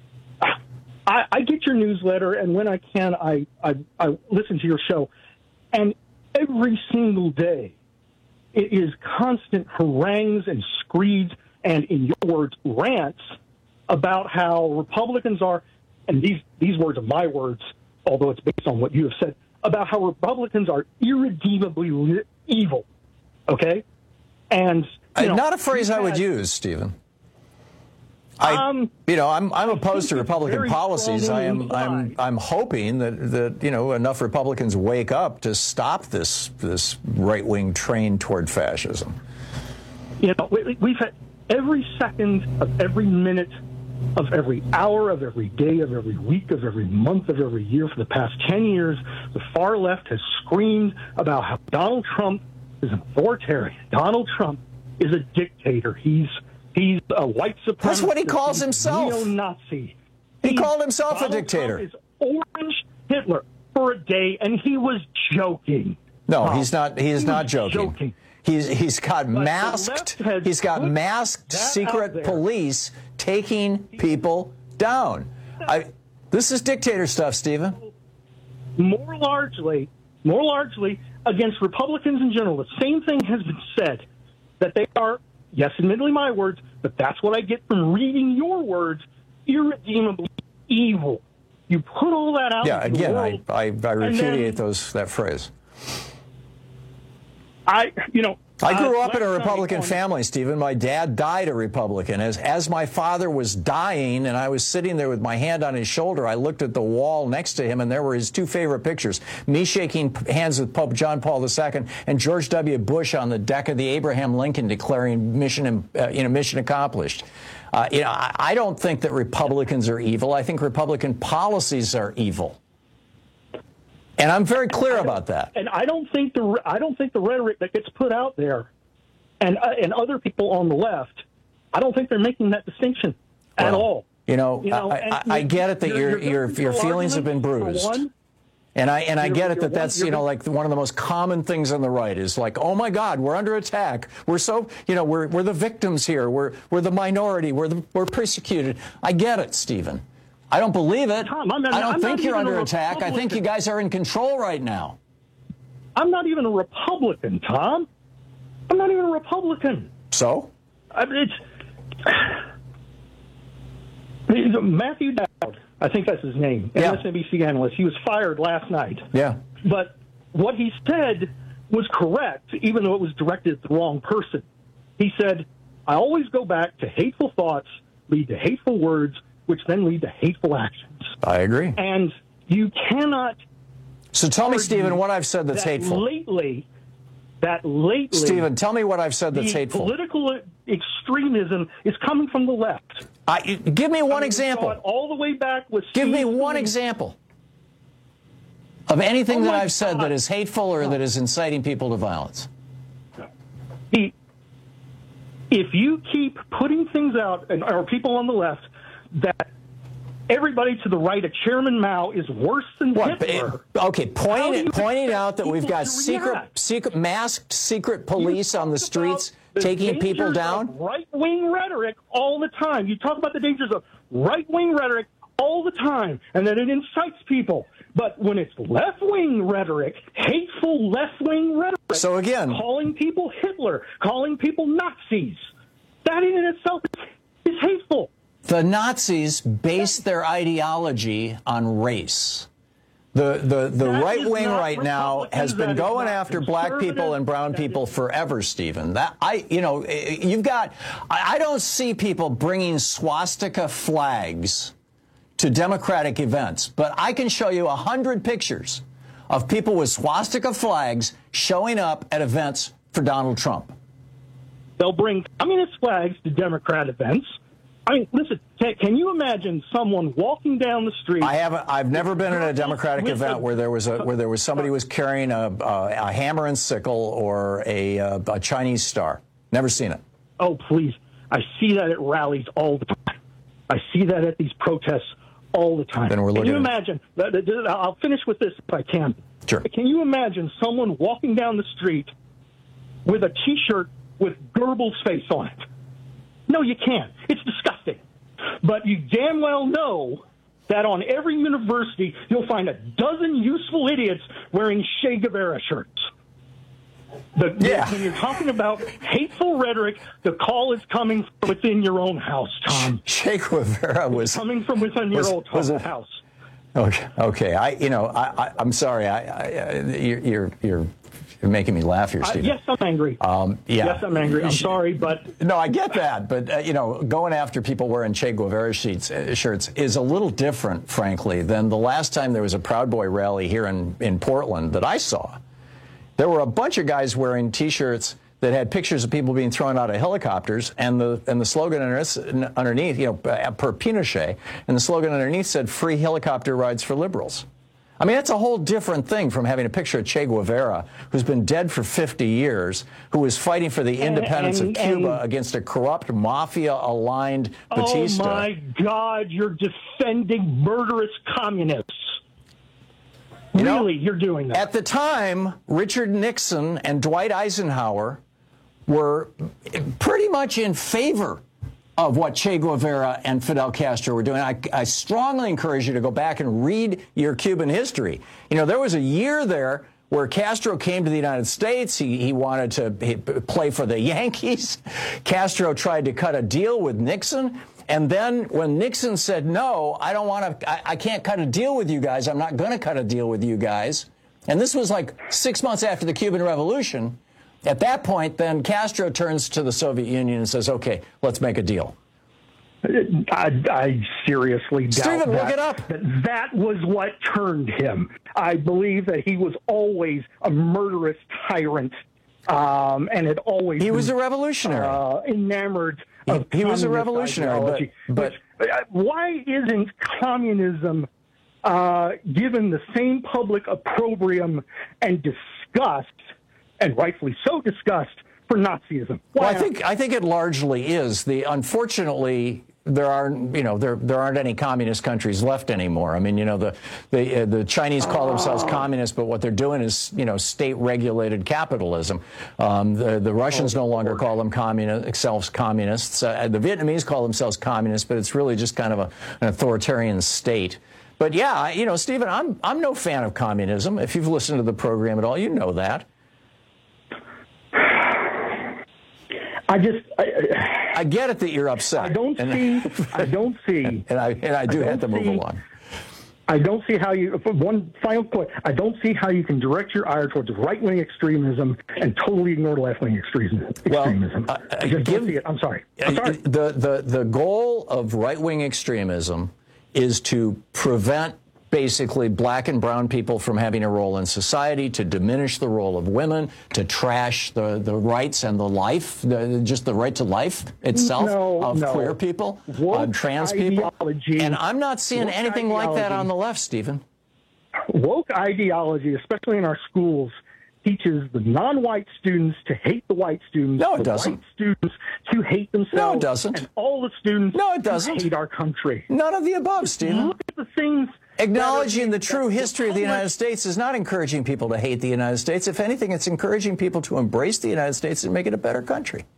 I, I get your newsletter, and when I can, I, I, I listen to your show. And every single day, it is constant harangues and screeds, and in your words, rants about how Republicans are, and these, these words are my words, although it's based on what you have said, about how Republicans are irredeemably evil, okay? And you know, not a phrase I would use, Stephen. I, um, you know, I'm I'm opposed to Republican policies. I am I'm I'm hoping that that you know enough Republicans wake up to stop this this right wing train toward fascism. You know, we, we've had every second of every minute of every hour of every day of every week of every month of every year for the past ten years, the far left has screamed about how Donald Trump is an authoritarian. Donald Trump is a dictator. He's He's a white supremacist. That's what he calls himself. Neo-Nazi. He He's, called himself Donald a dictator. Trump is Orange Hitler for a day, and he was joking. No, Tom. he's not. He is he not joking. joking. He's he's got but masked. He's got masked secret police taking people down. I. This is dictator stuff, Stephen. More largely, more largely against Republicans in general. The same thing has been said that they are. Yes, admittedly my words, but that's what I get from reading your words, irredeemably evil. You put all that out yeah, into again, the world, I, I, I repudiate then, those that phrase. I, you know... I grew uh, up in a Republican family, Stephen. My dad died a Republican. As as my father was dying and I was sitting there with my hand on his shoulder, I looked at the wall next to him and there were his two favorite pictures, me shaking hands with Pope John Paul the Second and George W. Bush on the deck of the Abraham Lincoln declaring mission, uh, you know, mission accomplished. Uh, you know, I, I don't think that Republicans are evil. I think Republican policies are evil. And I'm very clear about that. And I don't think the I don't think the rhetoric that gets put out there, and uh, and other people on the left, I don't think they're making that distinction at well, all. You know, you know I, I, I get it that your your your feelings have been bruised, and I and I get it that that's you know like one of the most common things on the right is like, oh my God, we're under attack. We're so you know we're we're the victims here. We're we're the minority. We're the, we're persecuted. I get it, Stephen. I don't believe it. Tom, I'm not, I don't I'm think you're under attack. I think you guys are in control right now. I'm not even a Republican, Tom. I'm not even a Republican. So? I mean, it's Matthew Dowd. I think that's his name. Yeah. M S N B C analyst. He was fired last night. Yeah. But what he said was correct, even though it was directed at the wrong person. He said, I always go back to hateful thoughts lead to hateful words, which then lead to hateful actions. I agree. And you cannot... So tell me, Stephen, what I've said that's that hateful. Lately, that lately... Stephen, tell me what I've said that's the hateful. Political extremism is coming from the left. I, give me one I mean, example. All the way back with... Give me Steve one Lee. example of anything Oh that my I've said God. that is hateful or that is inciting people to violence. He, if you keep putting things out, and or people on the left, that everybody to the right of Chairman Mao is worse than What? Hitler. Okay, pointing, How do you pointing out that we've people got to secret, react? secret, masked secret police on the streets the taking people dangers down. of right-wing rhetoric all the time. You talk about the dangers of right-wing rhetoric all the time, and that it incites people. But when it's left-wing rhetoric, hateful left-wing rhetoric, So again, calling people Hitler, calling people Nazis, that in itself is hateful. the Nazis based their ideology on race. The the, the That right is wing not right now has Republicans, been that is going not after black people conservative, and brown that people is- forever, Stephen. That I you know you've got I I don't see people bringing swastika flags to Democratic events, but I can show you a hundred pictures of people with swastika flags showing up at events for Donald Trump. They'll bring communist flags to Democrat events. I mean, listen, can, can you imagine someone walking down the street? I haven't. I've never been at a Democratic with event a- where there was a where there was somebody was carrying a a, a hammer and sickle or a, a a Chinese star. Never seen it. Oh, please. I see that at rallies all the time. I see that at these protests all the time. Then we're Can looking you at- imagine? that- that- I'll finish with this if I can. Sure. Can you imagine someone walking down the street with a T-shirt with Goebbels' face on it? No, you can't. It's disgusting. But you damn well know that on every university you'll find a dozen useful idiots wearing Che Guevara shirts. The, Yeah. When you're talking about hateful rhetoric, the call is coming from within your own house, Tom. Che Guevara was Coming from within your was- own was it- house. Okay. Okay. I you know I, I I'm sorry. I, I you're you're you're you're making me laugh here, I, Stephen. yes, I'm angry. Um, yeah. Yes, I'm angry. I'm sorry, but No, I get that, but uh, you know, going after people wearing Che Guevara sheets, uh, shirts is a little different, frankly, than the last time there was a Proud Boy rally here in in Portland that I saw. There were a bunch of guys wearing T-shirts that had pictures of people being thrown out of helicopters, and the and the slogan underneath, underneath you know, per Pinochet, and the slogan underneath said "Free helicopter rides for liberals." I mean, that's a whole different thing from having a picture of Che Guevara, who's been dead for fifty years, who was fighting for the independence and- of Cuba and- against a corrupt, mafia-aligned Batista. Oh, my God, you're defending murderous communists. You know, really, you're doing that. At the time, Richard Nixon and Dwight Eisenhower were pretty much in favor of what Che Guevara and Fidel Castro were doing. I, I strongly encourage you to go back and read your Cuban history. You know, there was a year there where Castro came to the United States. He, he wanted to he, play for the Yankees. Castro tried to cut a deal with Nixon. And then when Nixon said, no, I don't want to, I, I can't cut a deal with you guys. I'm not going to cut a deal with you guys. And this was like six months after the Cuban Revolution. At that point, then Castro turns to the Soviet Union and says, okay, let's make a deal. I, I seriously doubt Stephen, that, look it up. that that was what turned him. I believe that he was always a murderous tyrant, um, and had always He was been, a revolutionary. uh, enamored He- of he was a communist revolutionary, but- ideology. but- Which, uh, why isn't communism uh, given the same public opprobrium and disgust, and rightfully so disgust, for Nazism? Why Well, I not? think I think it largely is. The unfortunately there are you know there there aren't any communist countries left anymore. I mean, you know the the uh, the Chinese call themselves communists, but what they're doing is you know state regulated capitalism. Um, the the Russians no longer call them communist, themselves communists. Uh, the Vietnamese call themselves communists, but it's really just kind of a, an authoritarian state. But yeah, you know, Stephen, I'm I'm no fan of communism. If you've listened to the program at all, you know that. I just, I, I get it that you're upset. I don't and, see, I don't see, and I and I do I have to move see, along. I don't see how you. One final point: I don't see how you can direct your ire towards right-wing extremism and totally ignore left-wing extremism. extremism. Well, uh, I just give, don't see it. I'm sorry. I'm sorry. The the the goal of right-wing extremism is to prevent basically black and brown people from having a role in society, to diminish the role of women, to trash the, the rights and the life, the, just the right to life itself no, of no. queer people, Woke uh, trans people. And I'm not seeing anything ideology. like that on the left, Stephen. Woke ideology, especially in our schools, teaches the non-white students to hate the white students. No, it the doesn't. White students to hate themselves. No, it doesn't. And all the students no, it doesn't. to hate our country. None of the above, Stephen. Look at the things. Acknowledging the true history of the United States is not encouraging people to hate the United States. If anything, it's encouraging people to embrace the United States and make it a better country.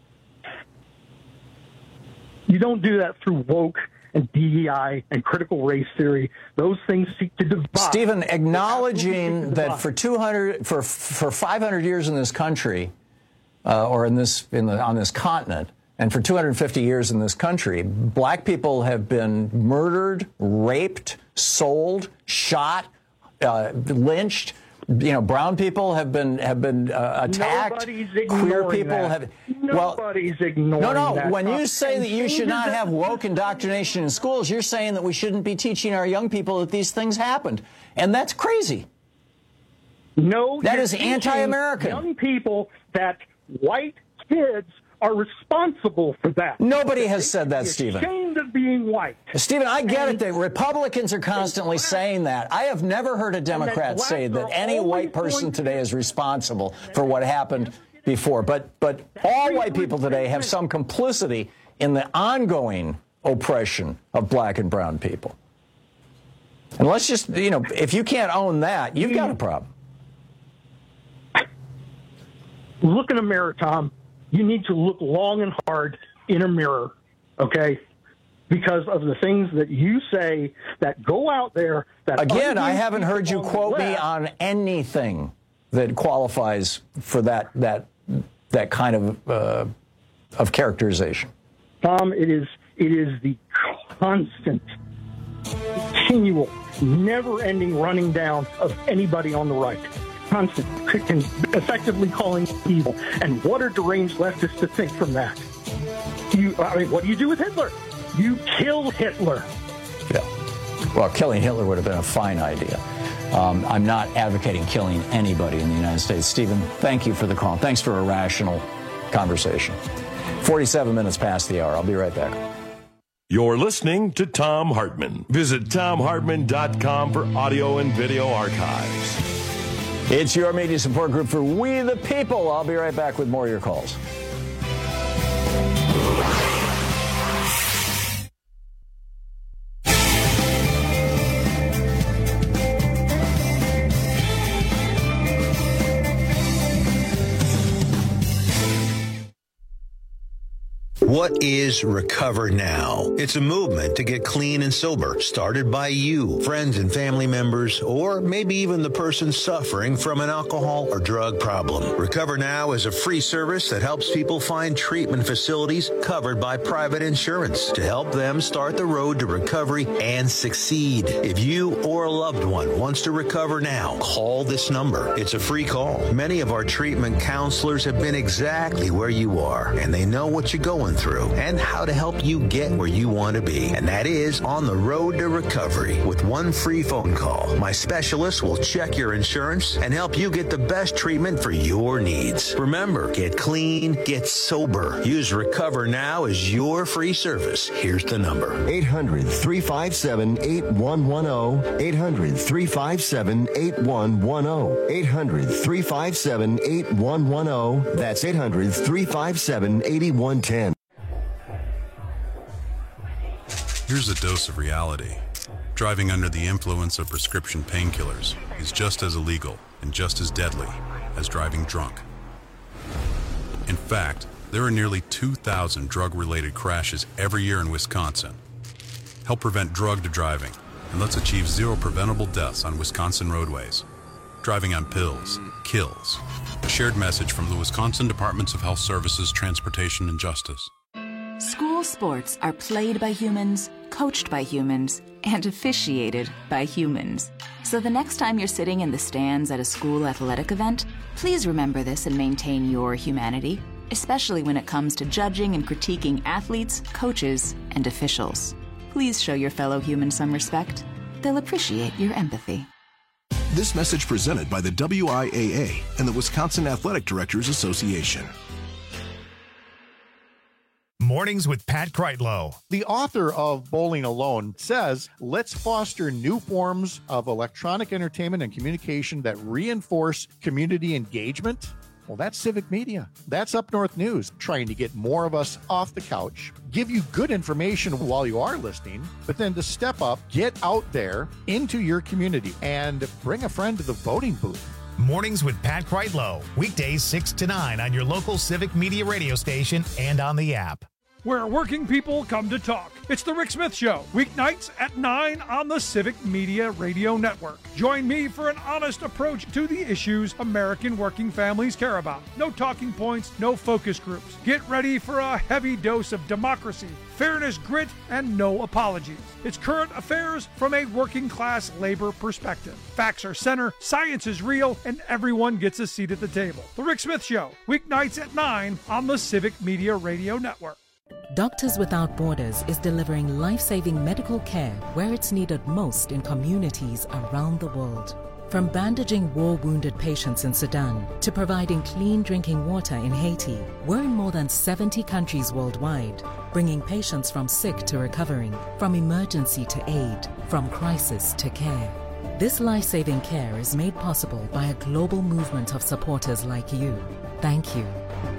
You don't do that through woke and D E I and critical race theory. Those things seek to divide. Stephen, acknowledging that for two hundred, for for five hundred years in this country, uh, or in this in the on this continent, and for two hundred fifty years in this country, black people have been murdered, raped, sold, shot, uh, lynched. You know, brown people have been have been uh, attacked. Nobody's Queer people that. have. Nobody's well, ignoring no, no. that. When you say and that you should not have woke indoctrination in schools, you're saying that we shouldn't be teaching our young people that these things happened, and that's crazy. No, that you're is anti-American. Young people that white kids are responsible for that. Nobody has said that, Stephen. Ashamed of being white. Stephen, I get it that Republicans are constantly saying that. I have never heard a Democrat say that any white person today is responsible for what happened before. But but all white people today have some complicity in the ongoing oppression of black and brown people. And let's just, you know, if you can't own that, you've got a problem. Look in a mirror, Tom. You need to look long and hard in a mirror, okay? Because of the things that you say that go out there. That Again, I haven't heard you quote me on anything that qualifies for that that that kind of uh, of characterization. Tom, it is it is the constant, continual, never-ending running down of anybody on the right. Constant, can effectively calling evil. And what are deranged leftists to think from that? You, I mean, what do you do with Hitler? You kill Hitler. Yeah. Well, killing Hitler would have been a fine idea. Um, I'm not advocating killing anybody in the United States. Stephen, thank you for the call. Thanks for a rational conversation. forty-seven minutes past the hour. I'll be right back. You're listening to Thom Hartmann. Visit Thom Hartmann dot com for audio and video archives. It's your media support group for We the People. I'll be right back with more of your calls. What is Recover Now? It's a movement to get clean and sober, started by you, friends and family members, or maybe even the person suffering from an alcohol or drug problem. Recover Now is a free service that helps people find treatment facilities covered by private insurance to help them start the road to recovery and succeed. If you or a loved one wants to recover now, call this number. It's a free call. Many of our treatment counselors have been exactly where you are, and they know what you're going through and how to help you get where you want to be. And that is on the road to recovery with one free phone call. My specialist will check your insurance and help you get the best treatment for your needs. Remember, get clean, get sober. Use Recover Now as your free service. Here's the number. eight hundred, three five seven, eight one one zero. eight hundred, three five seven, eight one one zero. eight hundred, three five seven, eight one one zero. That's eight hundred, three five seven, eight one one zero. Here's a dose of reality. Driving under the influence of prescription painkillers is just as illegal and just as deadly as driving drunk. In fact, there are nearly two thousand drug-related crashes every year in Wisconsin. Help prevent drug driving, and let's achieve zero preventable deaths on Wisconsin roadways. Driving on pills kills. A shared message from the Wisconsin Departments of Health Services, Transportation, and Justice. School sports are played by humans, coached by humans, and officiated by humans. So the next time you're sitting in the stands at a school athletic event, please remember this and maintain your humanity, especially when it comes to judging and critiquing athletes, coaches, and officials. Please show your fellow humans some respect. They'll appreciate your empathy. This message presented by the W I A A and the Wisconsin Athletic Directors Association. Mornings with Pat Kreitlow. The author of Bowling Alone says, let's foster new forms of electronic entertainment and communication that reinforce community engagement. Well, that's Civic Media. That's Up North News, trying to get more of us off the couch, give you good information while you are listening, but then to step up, get out there into your community and bring a friend to the voting booth. Mornings with Pat Kreitlow. Weekdays six to nine on your local Civic Media radio station and on the app. Where working people come to talk. It's The Rick Smith Show, weeknights at nine on the Civic Media Radio Network. Join me for an honest approach to the issues American working families care about. No talking points, no focus groups. Get ready for a heavy dose of democracy, fairness, grit, and no apologies. It's current affairs from a working class labor perspective. Facts are center, science is real, and everyone gets a seat at the table. The Rick Smith Show, weeknights at nine on the Civic Media Radio Network. Doctors Without Borders is delivering life-saving medical care where it's needed most in communities around the world. From bandaging war-wounded patients in Sudan to providing clean drinking water in Haiti, we're in more than seventy countries worldwide, bringing patients from sick to recovering, from emergency to aid, from crisis to care. This life-saving care is made possible by a global movement of supporters like you. Thank you.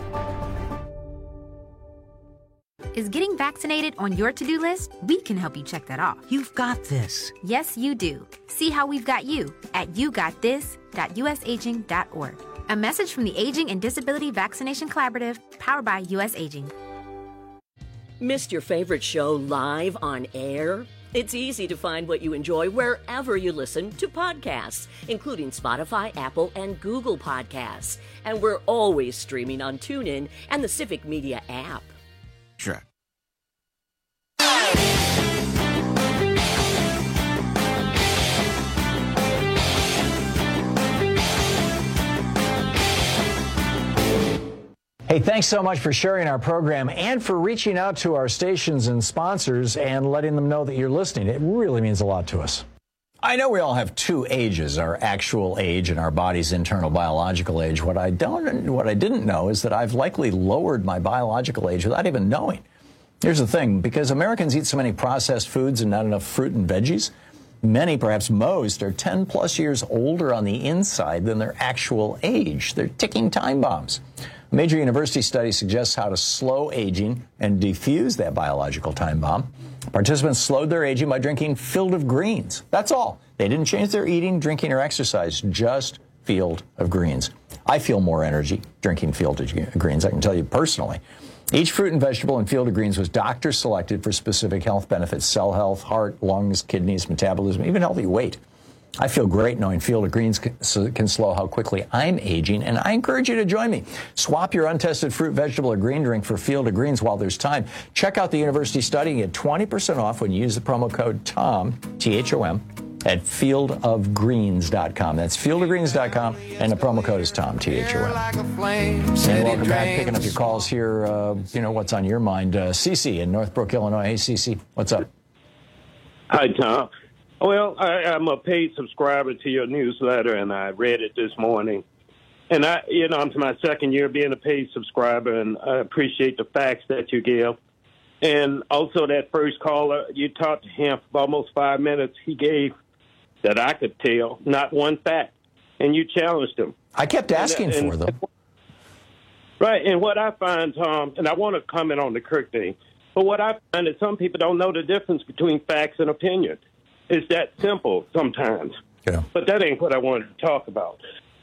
Is getting vaccinated on your to-do list? We can help you check that off. You've got this. Yes, you do. See how we've got you at you got this dot u s aging dot org. A message from the Aging and Disability Vaccination Collaborative, powered by U S Aging. Missed your favorite show live on air? It's easy to find what you enjoy wherever you listen to podcasts, including Spotify, Apple, and Google Podcasts. And we're always streaming on TuneIn and the Civic Media app. Sure. Hey, thanks so much for sharing our program and for reaching out to our stations and sponsors and letting them know that you're listening. It really means a lot to us. I know we all have two ages, our actual age and our body's internal biological age. What I don't, what I didn't know is that I've likely lowered my biological age without even knowing. Here's the thing, because Americans eat so many processed foods and not enough fruit and veggies, many, perhaps most, are ten plus years older on the inside than their actual age. They're ticking time bombs. A major university study suggests how to slow aging and defuse that biological time bomb. Participants slowed their aging by drinking Field of Greens. That's all. They didn't change their eating, drinking, or exercise, just Field of Greens. I feel more energy drinking Field of Greens, I can tell you personally. Each fruit and vegetable in Field of Greens was doctor selected for specific health benefits: cell health, heart, lungs, kidneys, metabolism, even healthy weight. I feel great knowing Field of Greens can, can slow how quickly I'm aging, and I encourage you to join me. Swap your untested fruit, vegetable, or green drink for Field of Greens while there's time. Check out the university study and get twenty percent off when you use the promo code TOM, T H O M, at field of greens dot com. That's field of greens dot com, and the promo code is TOM, T H O M. And welcome back, picking up your calls here. Uh, you know, what's on your mind? Uh, Cece in Northbrook, Illinois. Hey, Cece, what's up? Hi, Tom. Well, I, I'm a paid subscriber to your newsletter, and I read it this morning. And, I, you know, I'm to my second year being a paid subscriber, and I appreciate the facts that you give. And also that first caller, you talked to him for almost five minutes. He gave, that I could tell, not one fact, and you challenged him. I kept asking and, and, for them. Right, and what I find, Tom, and I want to comment on the Kirk thing, but what I find is some people don't know the difference between facts and opinion. It's that simple sometimes. Yeah. But that ain't what I wanted to talk about.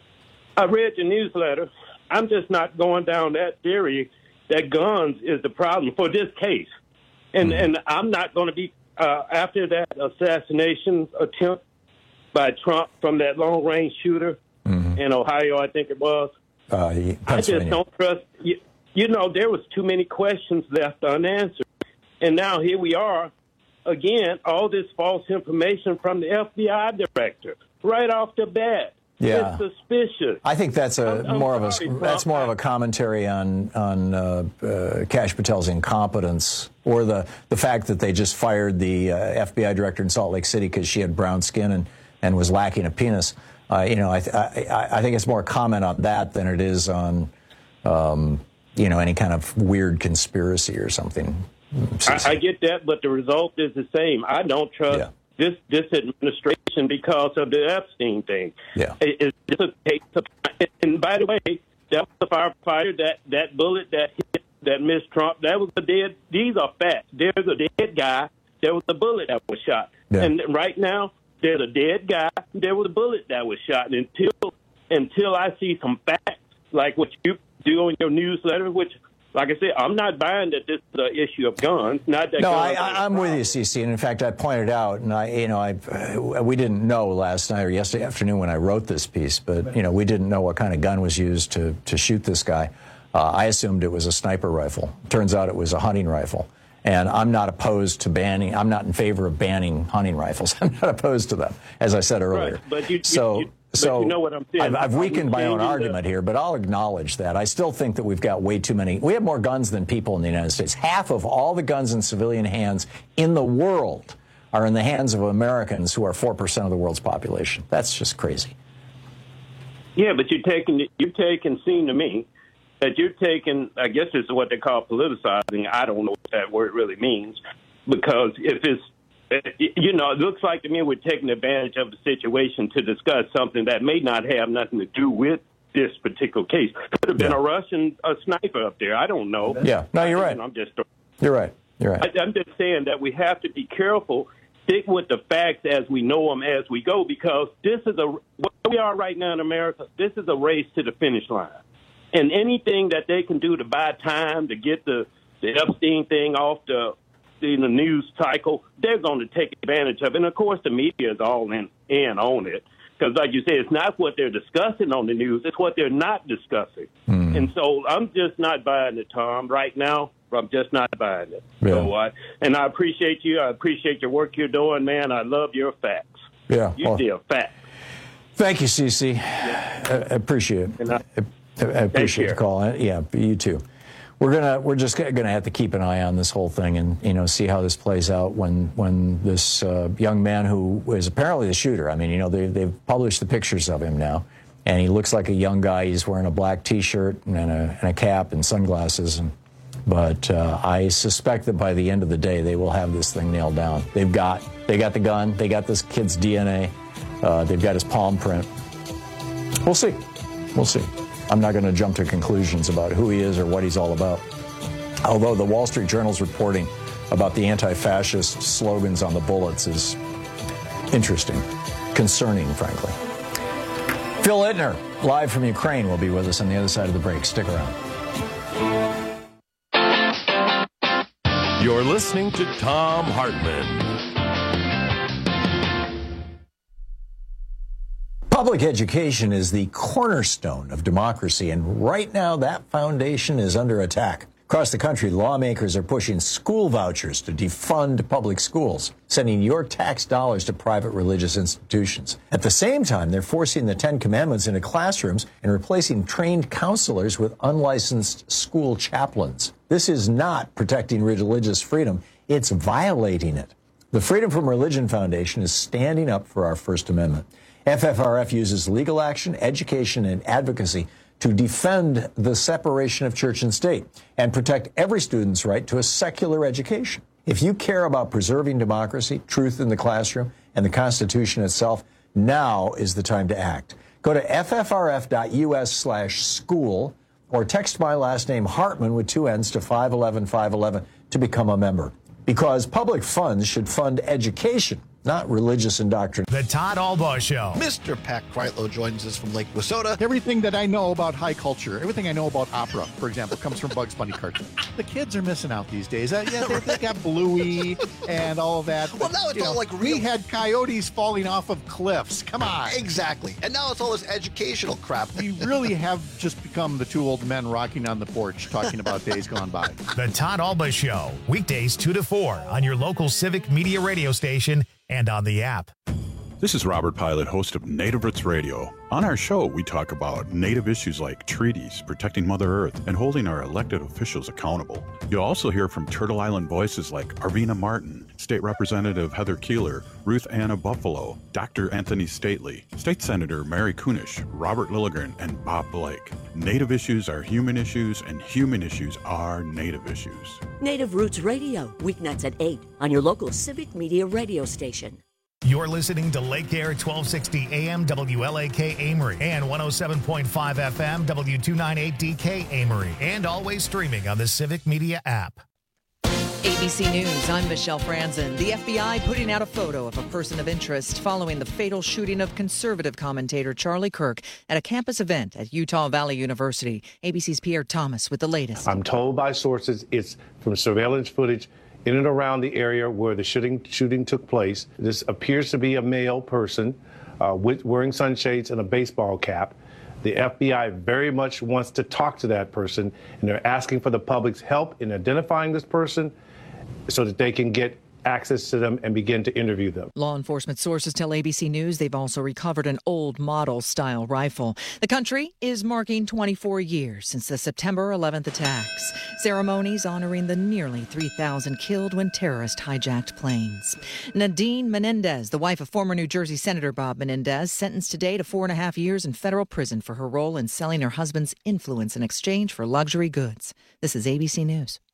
I read your newsletter. I'm just not going down that theory that guns is the problem for this case. And mm-hmm. and I'm not going to be, uh, after that assassination attempt by Trump from that long-range shooter, mm-hmm. in Ohio, I think it was. Uh, I just don't trust. You, you know, there was too many questions left unanswered. And now here we are, again, all this false information from the F B I director right off the bat. Yeah, it's suspicious. I think that's a I'm, I'm more sorry, of a that's more of a commentary on on uh, uh, Kash Patel's incompetence, or the the fact that they just fired the uh, F B I director in Salt Lake City because she had brown skin and, and was lacking a penis. Uh, you know, I, th- I I think it's more a comment on that than it is on um, you know, any kind of weird conspiracy or something. I, I get that, but the result is the same. I don't trust. Yeah. This this administration because of the Epstein thing. Yeah. It, it's a case of, and by the way, that was the firefighter, that, that bullet that hit, that missed Trump, that was a dead, these are facts. There's a dead guy, there was a bullet that was shot. Yeah. And right now, there's a dead guy, there was a bullet that was shot. And until, until I see some facts, like what you do in your newsletter, which, like I said, I'm not buying that this is an issue of guns. Not that. No, guns I, I'm with you, C C. And in fact, I pointed out, and I, you know, I, uh, we didn't know last night or yesterday afternoon when I wrote this piece, but you know, we didn't know what kind of gun was used to to shoot this guy. Uh, I assumed it was a sniper rifle. Turns out it was a hunting rifle. And I'm not opposed to banning. I'm not in favor of banning hunting rifles. I'm not opposed to them, as I said earlier. Right, but you, so. You, you, So you know what I'm saying. I've, I've weakened my own argument here, but I'll acknowledge that. I still think that we've got way too many. We have more guns than people in the United States. Half of all the guns in civilian hands in the world are in the hands of Americans who are four percent of the world's population. That's just crazy. Yeah, but you're taking, you're taking, seem to me, that you're taking, I guess this is what they call politicizing. I don't know what that word really means, because if it's, you know, it looks like to me we're taking advantage of the situation to discuss something that may not have nothing to do with this particular case. Could have been yeah. a Russian a sniper up there. I don't know. Yeah, no, you're right. I'm just. You're right. You're right. I, I'm just saying that we have to be careful, stick with the facts as we know them as we go, because this is a where we are right now in America. This is a race to the finish line, and anything that they can do to buy time to get the the Epstein thing off the. in the news cycle, they're going to take advantage of it. And, of course, the media is all in, in on it. Because, like you said, it's not what they're discussing on the news. It's what they're not discussing. Mm. And so I'm just not buying it, Tom. Right now, I'm just not buying it. Yeah. So, uh, and I appreciate you. I appreciate your work you're doing, man. I love your facts. Yeah. You well, deal facts. Thank you, C C. Yeah. I, I appreciate it. I, I, I appreciate the call. Yeah, you too. We're gonna we're just gonna have to keep an eye on this whole thing and you know see how this plays out when when this uh, young man who is apparently the shooter. I mean, you know they they've published the pictures of him now, and he looks like a young guy. He's wearing a black T-shirt and a, and a cap and sunglasses. And but uh, I suspect that by the end of the day they will have this thing nailed down. They've got they got the gun. They got this kid's D N A. Uh, they've got his palm print. We'll see. We'll see. I'm not going to jump to conclusions about who he is or what he's all about. Although the Wall Street Journal's reporting about the anti-fascist slogans on the bullets is interesting, concerning, frankly. Phil Ittner, live from Ukraine, will be with us on the other side of the break. Stick around. You're listening to Thom Hartmann. Public education is the cornerstone of democracy, and right now that foundation is under attack. Across the country, lawmakers are pushing school vouchers to defund public schools, sending your tax dollars to private religious institutions. At the same time, they're forcing the Ten Commandments into classrooms and replacing trained counselors with unlicensed school chaplains. This is not protecting religious freedom, it's violating it. The Freedom from Religion Foundation is standing up for our First Amendment. F F R F uses legal action, education, and advocacy to defend the separation of church and state and protect every student's right to a secular education. If you care about preserving democracy, truth in the classroom, and the Constitution itself, now is the time to act. Go to ffrf.us slash school or text my last name Hartman with two N's to five one one five one one to become a member. Because public funds should fund education, not religious indoctrination. The Todd Albaugh Show. Mister Pat Kreitlow joins us from Lake Wissota. Everything that I know about high culture, everything I know about opera, for example, comes from Bugs Bunny cartoons. The kids are missing out these days. Uh, yeah, they, they got Bluey and all of that. Well, now it's you all know, like real. We had coyotes falling off of cliffs. Come on. Exactly. And now it's all this educational crap. We really have just become the two old men rocking on the porch talking about days gone by. The Todd Albaugh Show, weekdays two to four on your local Civic Media radio station and on the app. This is Robert Pilot, host of Native Roots Radio. On our show, we talk about Native issues like treaties, protecting Mother Earth, and holding our elected officials accountable. You'll also hear from Turtle Island voices like Arvina Martin, State Representative Heather Keeler, Ruth Anna Buffalo, Doctor Anthony Stately, State Senator Mary Kunish, Robert Lilligren, and Bob Blake. Native issues are human issues, and human issues are Native issues. Native Roots Radio, weeknights at eight on your local Civic Media radio station. You're listening to Lake Air twelve sixty A M W L A K Amory and one oh seven point five F M W two ninety-eight D K Amory, and always streaming on the Civic Media app. A B C News, I'm Michelle Franzen. The F B I putting out a photo of a person of interest following the fatal shooting of conservative commentator Charlie Kirk at a campus event at Utah Valley University. A B C's Pierre Thomas with the latest. I'm told by sources it's from surveillance footage in and around the area where the shooting shooting took place. This appears to be a male person uh, with, wearing sunshades and a baseball cap. The F B I very much wants to talk to that person, and they're asking for the public's help in identifying this person so that they can get access to them and begin to interview them. Law enforcement sources tell A B C News they've also recovered an old model style rifle. The country is marking twenty-four years since the September eleventh attacks. Ceremonies honoring the nearly three thousand killed when terrorists hijacked planes. Nadine Menendez, the wife of former New Jersey Senator Bob Menendez, sentenced today to four and a half years in federal prison for her role in selling her husband's influence in exchange for luxury goods. This is A B C News.